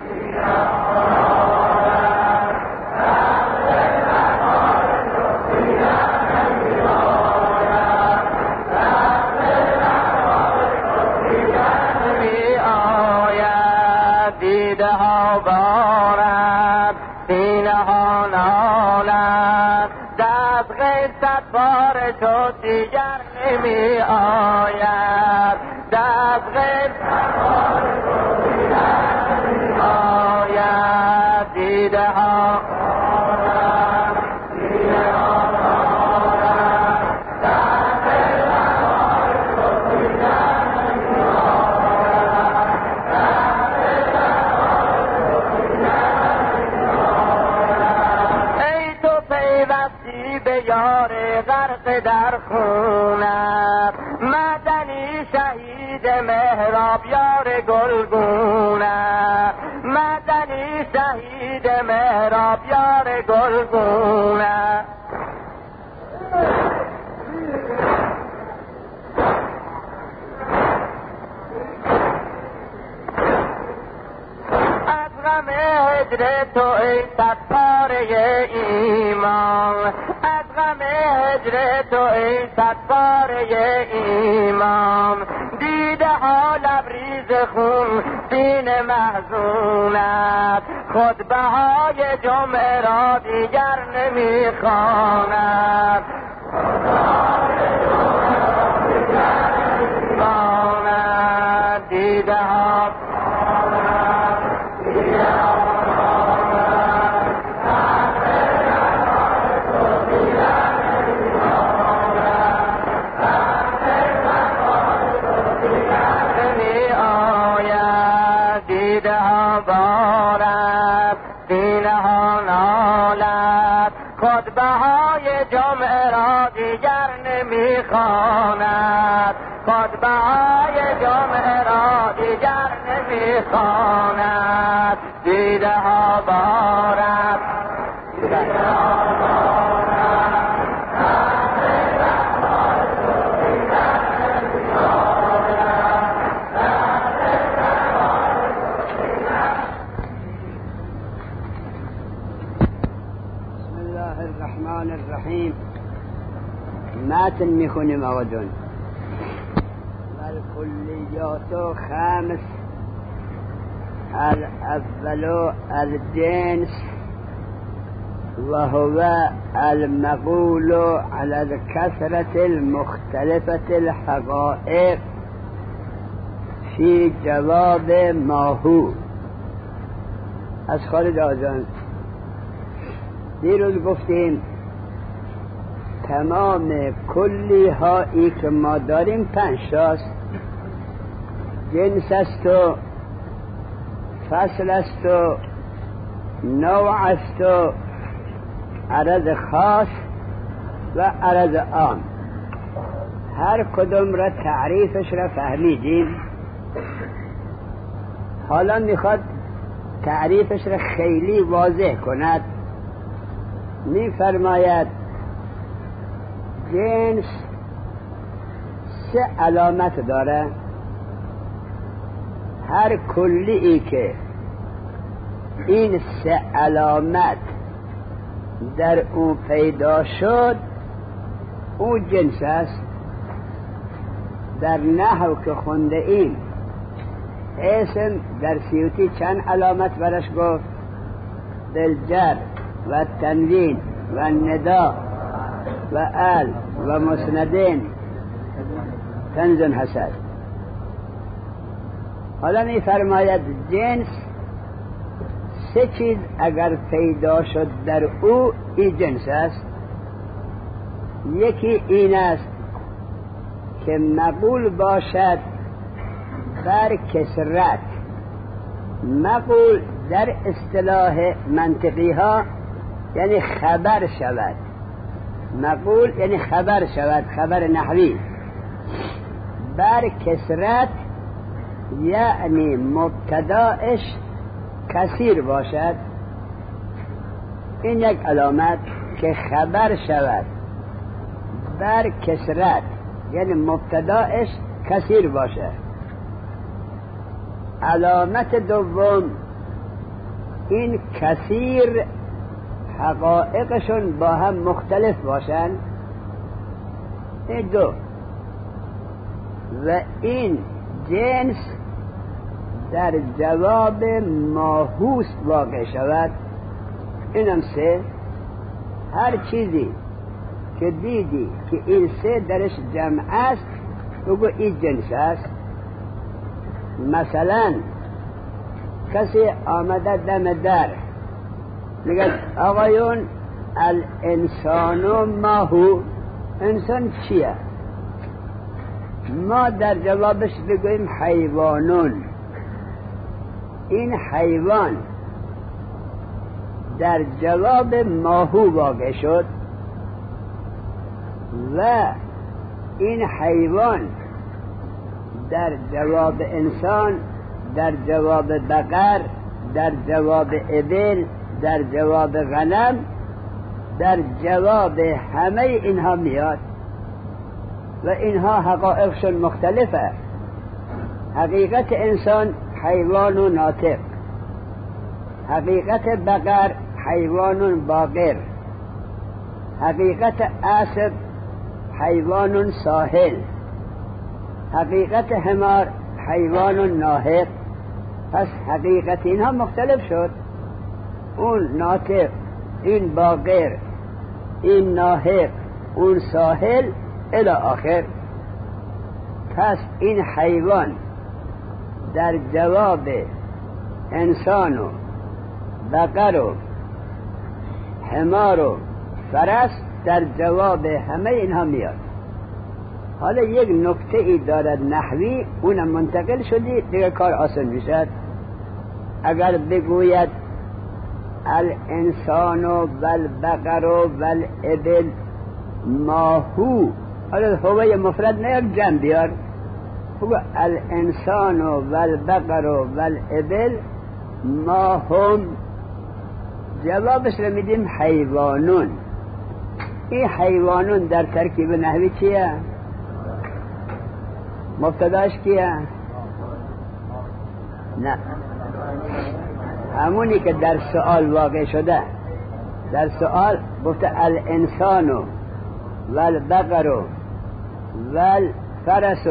B: دیده ها بارد، سینه ها نالد، دست غیر صد بار شد دیگر نمی آید، دست غیر صد بار شد دیگر نمی آید. دیده ها بارد، سینه ها نالد، دست غیر صد بار شد دیگر نمی آید، دست غیر صد بار شد دیگر نمی آید. ای تو پیوستی به یار غرق در خونت، مدنی شهید مهراب یار گلگونه، مدنی شهید مهراب یار گلگونه. از غم هجر تو ای صد پاره ایمان، از غم هجر تو ای صد پاره ایمان، دیده ها لبریز ریز خون سینه محزونت، خود بهای جمعه را دیگر نمیخواند. دیده ها بارد، سینه ها نالد، خود بهای جمعه را دیگر نمیخواند، خود بهای جمعه را دیگر نمیخواند. دیده ها بارد، دیده ها
A: الرحیم. متن میخونیم آقا جون. والکلیات خمس، الاول الجنس وهو المقول على الكثرة المختلفة الحقائق في جواب ما هو. از خالد آجان دیروز گفتیم تمام کلی هایی که ما داریم پنج تاست. جنس است و فصل است و نوع است و عرض خاص و عرض عام. هر کدوم را تعریفش را فهمیدیم. حالا میخواد تعریفش را خیلی واضح کند. میفرماید جنس سه علامت داره. هر کلی که این سه علامت در او پیدا شد او جنس است. در نحو که خونده ایم اسم در سیوطی چند علامت برش گفت؟ بالجر و تنوین و ندا و ال و مسندین تنزن حسد. حالا می فرماید جنس سه چیز اگر پیدا شد در او این جنس است. یکی این است که مقول باشد بر کسرت. مقول در اصطلاح منطقی ها یعنی خبر شود. مقول یعنی خبر شود، خبر نحوی. بر کسرت یعنی مبتداش کثیر باشد. این یک علامت که خبر شود بر کسرت یعنی مبتداش کثیر باشد. علامت دوم این کثیر حقایقشون با هم مختلف باشن. این دو. و این جنس در جواب ماهوست واقع شود. اینم سه. هر چیزی که دیدی که این سه درش جمع است بگو این جنس است. مثلا کسی آمده دم در میگه آقایون الانسان ما هو، انسان چیه؟ ما در جوابش بگویم حیوانون. این حیوان در جواب ما هو واقع شد و این حیوان در جواب انسان، در جواب بقر، در جواب ابل، در جواب غنم، در جواب همه اینها میاد و اینها حقایقشون مختلفه. حقیقت انسان حیوان و ناطق، حقیقت بقر حیوان باقر، حقیقت اسب حیوان ساحل، حقیقت حمار حیوان و ناهق، پس حقیقت اینها مختلف شد. اون ناطق، این باقر، این ناهق، اون ساحل الی آخر. پس این حیوان در جواب انسان و بقر و حمار و فرس در جواب همه اینها میاد. حالا یک نکته ای دارد نحوی، اونم منتقل شدی دیگه کار آسان میشد. اگر بگوید الانسان و والبقر و والابل ماهو، حالا هوای مفرد نه یک جمع بیار، بگو الانسان و والبقر و والابل ماهم، جوابش رو میدیم حیوانون. این حیوانون در ترکیب نحوی چیه؟ مبتداش کیه؟ نه، همونی که در سؤال واقع شده. در سؤال گفته الانسان والبقر والفرس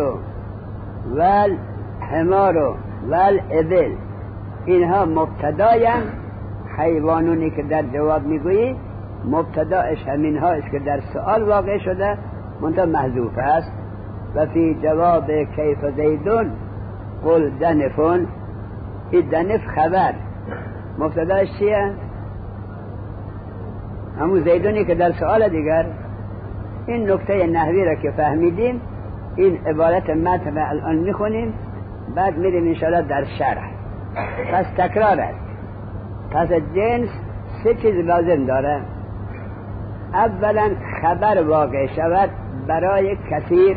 A: والحمار والابل، اینها مبتداین. حیوانونی که در جواب میگویی مبتداش همین هاست که در سؤال واقع شده منتها محذوف است. و فی جواب کیف زیدون قل دنفون، این دنف خبر، مبتداش چیه؟ همون زیدونی که در سؤال دیگر. این نکته نحوی را که فهمیدیم، این عبارت متن را الان میخونیم، بعد میریم انشاءالله در شرح. پس تکرار است. پس جنس سه چیز لازم داره. اولا خبر واقع شود برای کثیر.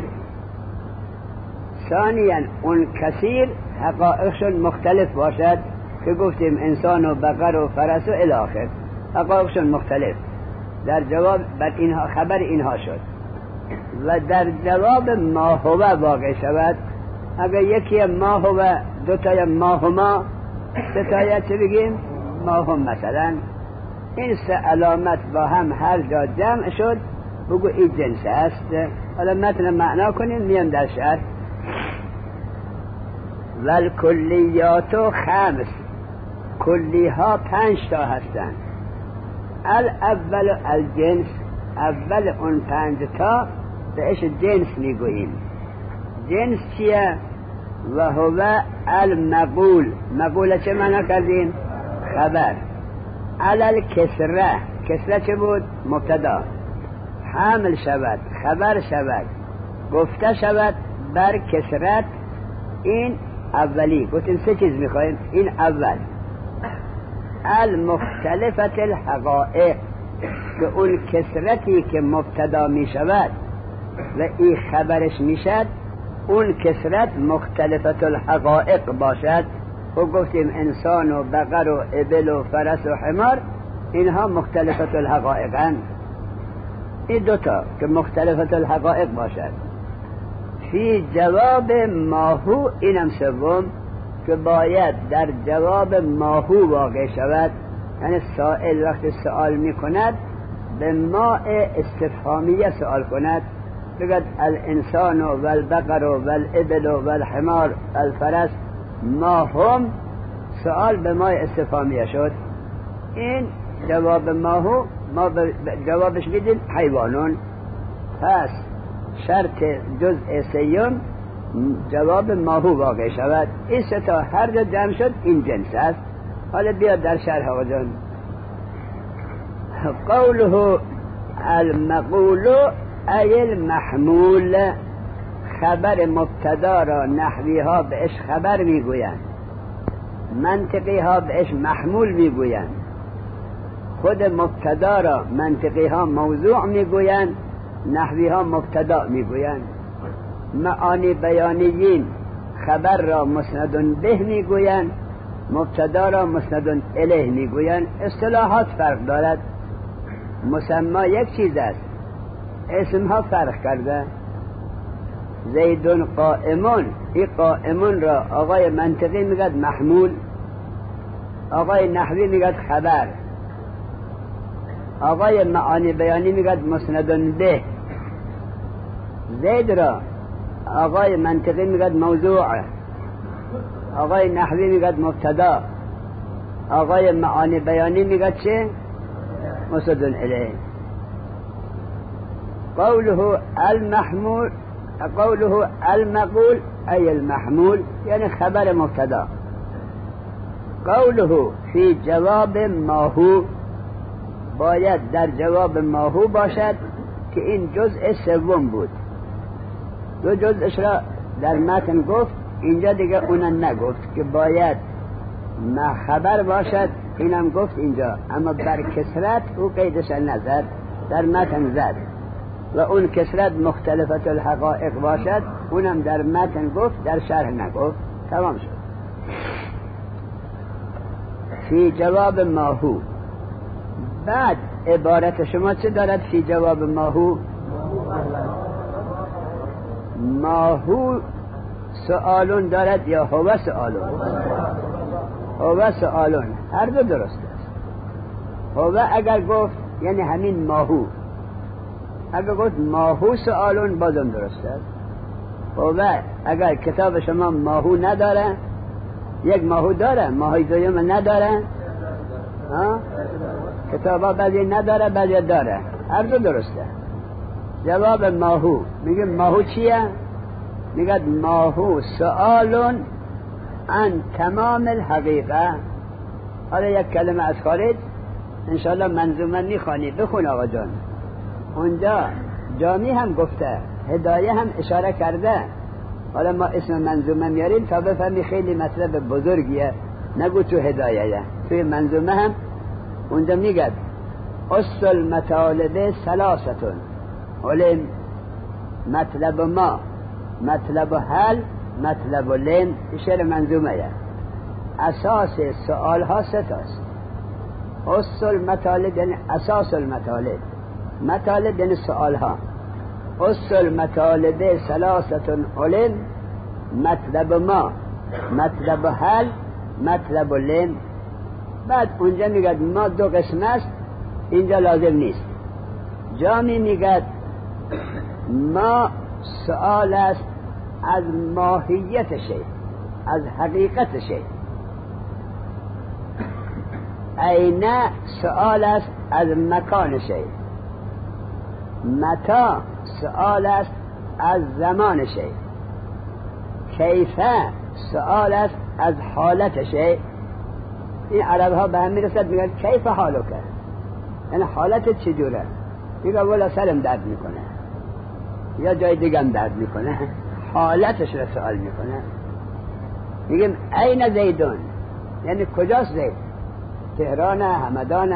A: ثانیا اون کثیر حقایقشون مختلف باشد، که گفتیم انسان و بقر و فرس و الی آخر، حقایقشون مختلف. در جواب بر اینها خبر اینها شد. و در جواب ما هو واقع شود. اگر یکی ما هو، دو تای ما هما، سه تای چه بگیم؟ ما هم مثلا. این سه علامت با هم هر جا جمع شد، بگو این جنس است. حالا متن معنا کنیم، میان در شرح. والکلیات خمس، کلی ها پنج تا هستند. الاول الجنس، اول اون پنج تا بهش جنس میگوییم. جنس چیه؟ و هو المقول. مقول چه معنا کردیم؟ خبر. علل کسره، کسره چه بود؟ مبتدا. حمل شود، خبر شود، گفته شود بر کسرت. این اولی. گفتیم سه چیز میخوایم. این اول المختلفت الحقائق، که اون کسرتی که مبتدا میشود و این خبرش میشد، اون کسرت مختلفت الحقائق باشد. و گفتیم انسان و بقر و ابل و فرس و حمار اینها مختلفت الحقائقن. این دوتا که مختلفت الحقائق باشد. فی جواب ماهو، اینم سوم که باید در جواب ماهو واقع شود. یعنی سائل وقت سوال می کند به ماء استفهامیه سوال کند، بگد الانسان و والبقر و والابل و والحمار الفرس ما هم، سوال به ماء استفهامیه شد. این جواب ماهو، ما جوابش میدیم حیوانون. پس شرط جزء سیوم جواب ماهو واقع شود. این سه تا هر جا جمع شد این جنس است. حالا بیاد در شرح آقا جان. قوله المقول ای المحمول، خبر مبتدا را نحوی ها بهش خبر میگویند، منطقی ها بهش محمول میگویند. خود مبتدا را منطقی ها موضوع میگویند، نحوی ها مبتدا میگویند. معانی بیانیین خبر را مسند به میگویند، مبتدا را مسند الیه میگویند. اصطلاحات فرق دارد. مسما یک چیز است، اسم ها فرق کرده. زیدون قائمون، این قائمون را آقای منطقی میگد محمول، آقای نحوی میگد خبر، آقای معانی بیانی میگد مسند به. زید را آقای منطقی میگد موضوع، آقای نحوی میگد مبتدا، آقای معانی بیانی میگد چه؟ مسند الیه. قوله المحمول، قوله المقول ای المحمول یعنی خبر مبتدا. قوله فی جواب ماهو باید در جواب ماهو باشد که این جزء سوم بود. دو جزءش را در متن گفت، اینجا دیگه اونم نگفت که باید ما خبر باشد، اینم گفت اینجا، اما بر کسرت او قیدش نزد، در متن زد. و اون کسرت مختلفت الحقائق باشد، اونم در متن گفت، در شرح نگفت. تمام شد. فی جواب ماهو. بعد عبارت شما چه دارد؟ فی جواب ماهو، ماهو سؤالون دارد یا هو سؤالون؟ هو سؤالون، هر دو درست است. هو اگر گفت یعنی همین ماهو، اگر گفت ماهو سؤالون بازم درست است. هو اگر کتاب شما ماهو نداره، یک ماهو داره، ماهی دویم نداره، ها؟ کتابا بعضی نداره بعضی داره، هر دو درسته. جواب ماهو میگه ماهو چیه؟ میگه ماهو سؤالون عن تمام الحقیقه. حالا یک کلمه از خارج انشاءالله منظومه میخوانی، بخون آقا جان. اونجا جامی هم گفته، هدایه هم اشاره کرده. حالا ما اسم منظومه میاریم تا بفهمی خیلی مطلب بزرگیه، نگو تو هدایه. توی منظومه هم اونجا میگه اصل المطالب ثلاثتون، علم، مطلب ما، مطلب حل، مطلب لم. شعر منظومه یه. اساس سؤال ها ستاست. اصل مطالب یعنی اساس المطالب، مطالب یعنی سؤال ها. اصل مطالب ثلاثتون، علم، مطلب ما، مطلب حل، مطلب لم. بعد اونجا میگه ما دو قسم است، اینجا لازم نیست. جامی میگه ما سؤال است از ماهیت شی، از حقیقت شی. این سؤال است از مکان شی. متا سؤال است از زمان شی. کیفه سؤال است از حالت شی. این عرب ها به هم میرسد میگن کیف حالو کرد، یعنی حالت چجوره؟ میگه والا سرم درد میکنه یا جای دیگم درد میکنه، حالتش رو سوال میکنه. میگیم این زیدون یعنی کجاست زید؟ تهران، همدان.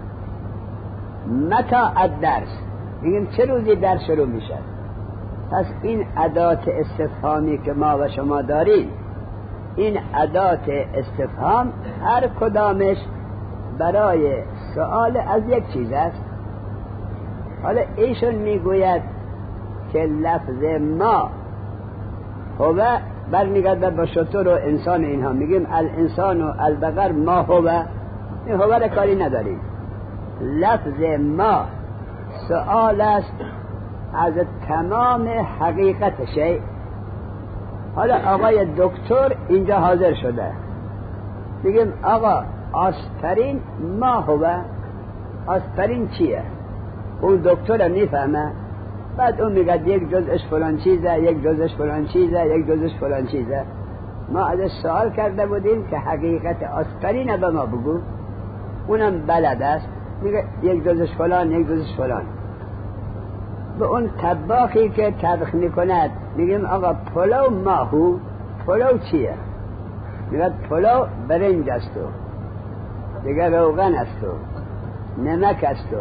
A: متا الدرس میگیم چه روزی درس شروع میشه. پس این ادات استفهامی که ما و شما داریم، این ادات استفهام هر کدامش برای سؤال از یک چیز است. حالا ایشون میگوید که لفظ ما هو برمیگرده با شتر و انسان. اینها میگیم الانسان و البقر ما هو، این هو را کاری نداریم. لفظ ما سؤال است از تمام حقیقت شی. حالا آقای دکتر اینجا حاضر شده، میگیم آقا آسپرین ما هو، آسپرین چیه؟ اون دکتر میفهمه. بعد اون میگه یک جزش فلان چیزه، یک جزش فلان چیزه، یک جزش فلان چیزه. ما ازش سوال کرده بودیم که حقیقت آسپرین به ما بگو، اونم بلد است، میگه یک جزش فلان، یک جزش فلان. به اون طباخی که طبخ میکند میگیم آقا پلو ماهو، پلو چیه؟ میگه پلو برنج است و دیگه روغن است و نمک است و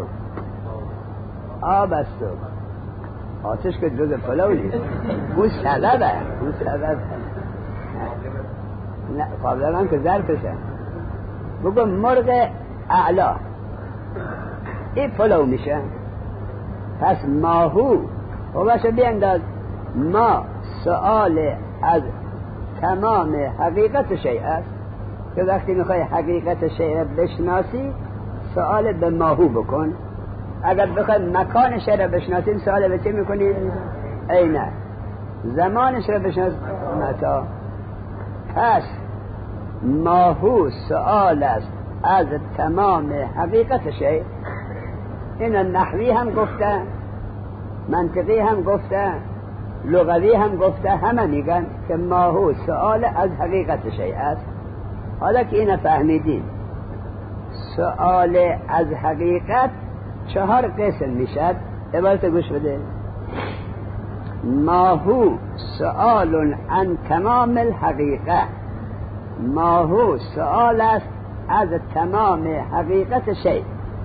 A: آب است و آتش که جز پلو نیست. اون سببه، اون سببه. نه قابل من که ظرفشه. بگو مرغ اعلا، این پلو میشه. پس ماهو و باشه بینداز ما سؤال از تمام حقیقت شیء است، که وقتی میخوای حقیقت شیء بشناسی سؤال به ماهو بکن. اگر بخوای مکان شیء را بشناسی سؤال به چی میکنی؟ اینه. زمانش را بشناس متا. پس ماهو سؤال است از تمام حقیقت شیء. این نحوی هم گفته، منطقی هم گفته، لغوی هم گفته، همه میگن که ماهو سؤال از حقیقت شیء است. حالا که اینو فهمیدیم سؤال از حقیقت چهار قسم میشد. عبارت گوش بده. ماهو سؤال عن تمام الحقیقه، ماهو سؤال است از تمام حقیقت شیء.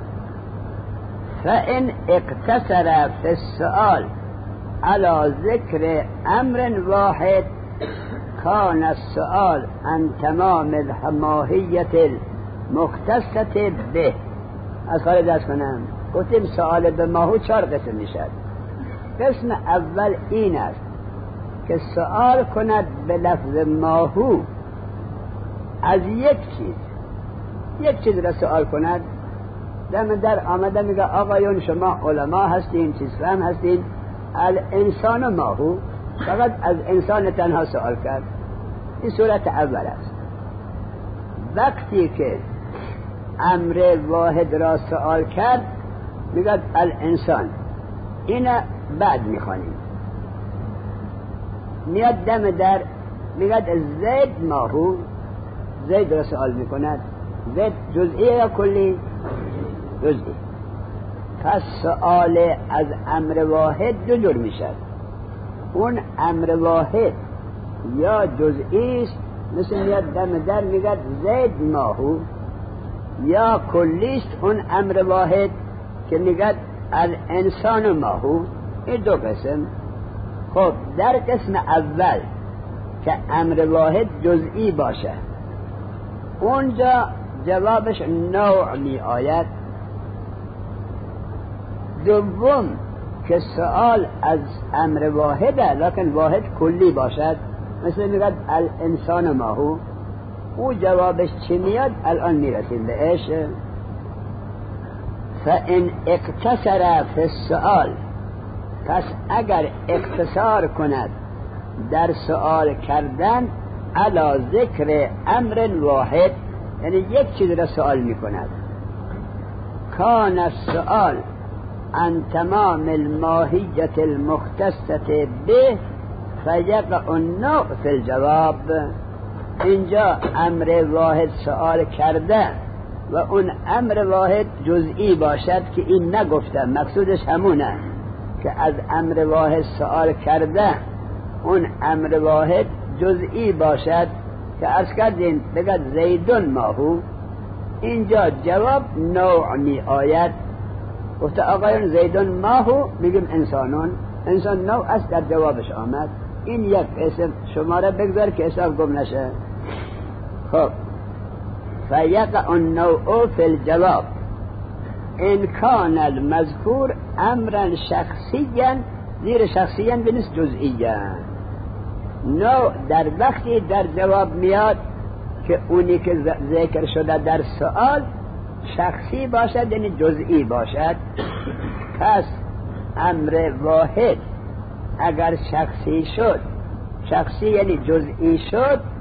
A: فإن اقتصر في السؤال على ذكر أمر واحد كان السؤال عن تمام الماهیت المختصة به. از خارج از کنم گفتیم سؤال به ماهو چهار قسم میشد. قسم اول این است که سؤال کند به لفظ ماهو از یک چیز، یک چیز را سؤال کند. دم در آمده میگه آقایون شما علما هستین، چیز فهم هستین، الانسان ماهو، فقط از انسان تنها سؤال کرد. این صورت اول است. وقتی که امر واحد را سؤال کرد میگه الانسان، این بعد میخوانیم. میاد دم در میگه زید ماهو، زید را سؤال میکند. زید جزئی یا کلی؟ جزئی. پس سؤال از امر واحد دو جور میشد. اون امر واحد یا جزئی است، مثل میاد دم در میگه زید ماهو، یا کلی است اون امر واحد که میگه الانسان ماهو. این دو قسم. خب در قسم اول که امر واحد جزئی باشه اونجا جوابش نوع می آید. دوم که سؤال از امر واحده لکن واحد کلی باشد، مثل میگه الانسان ماهو، او جوابش چی میاد الان میرسیم بهش. فإن اقتصر فی السؤال، پس اگر اقتصار کند در سؤال کردن علی ذکر امر واحد، یعنی یک چیز را سؤال میکند، کان السؤال عن تمام الماهیت المختصة به فیقع النوع فی الجواب. اینجا امر واحد سؤال کرده و اون امر واحد جزئی باشد که این نگفته، مقصودش همونه که از امر واحد سؤال کرده اون امر واحد جزئی باشد که عرض کردیم بگد زیدون ماهو. اینجا جواب نوع می آید. گفته آقایون زیدون ماهو، میگیم انسانون، انسان نوع است در جوابش آمد. این یک اسم شما را بگذار که حساب گم نشه. خب فیقع النوع فی الجواب ان کان المذکور امرا شخصیا، زیر شخصیا بنس جزئیا. نوع در وقتی در جواب میاد که اونی که ذکر شده در سؤال شخصی باشد، یعنی جزئی باشد. پس امر واحد اگر شخصی شد، شخصی یعنی جزئی شد،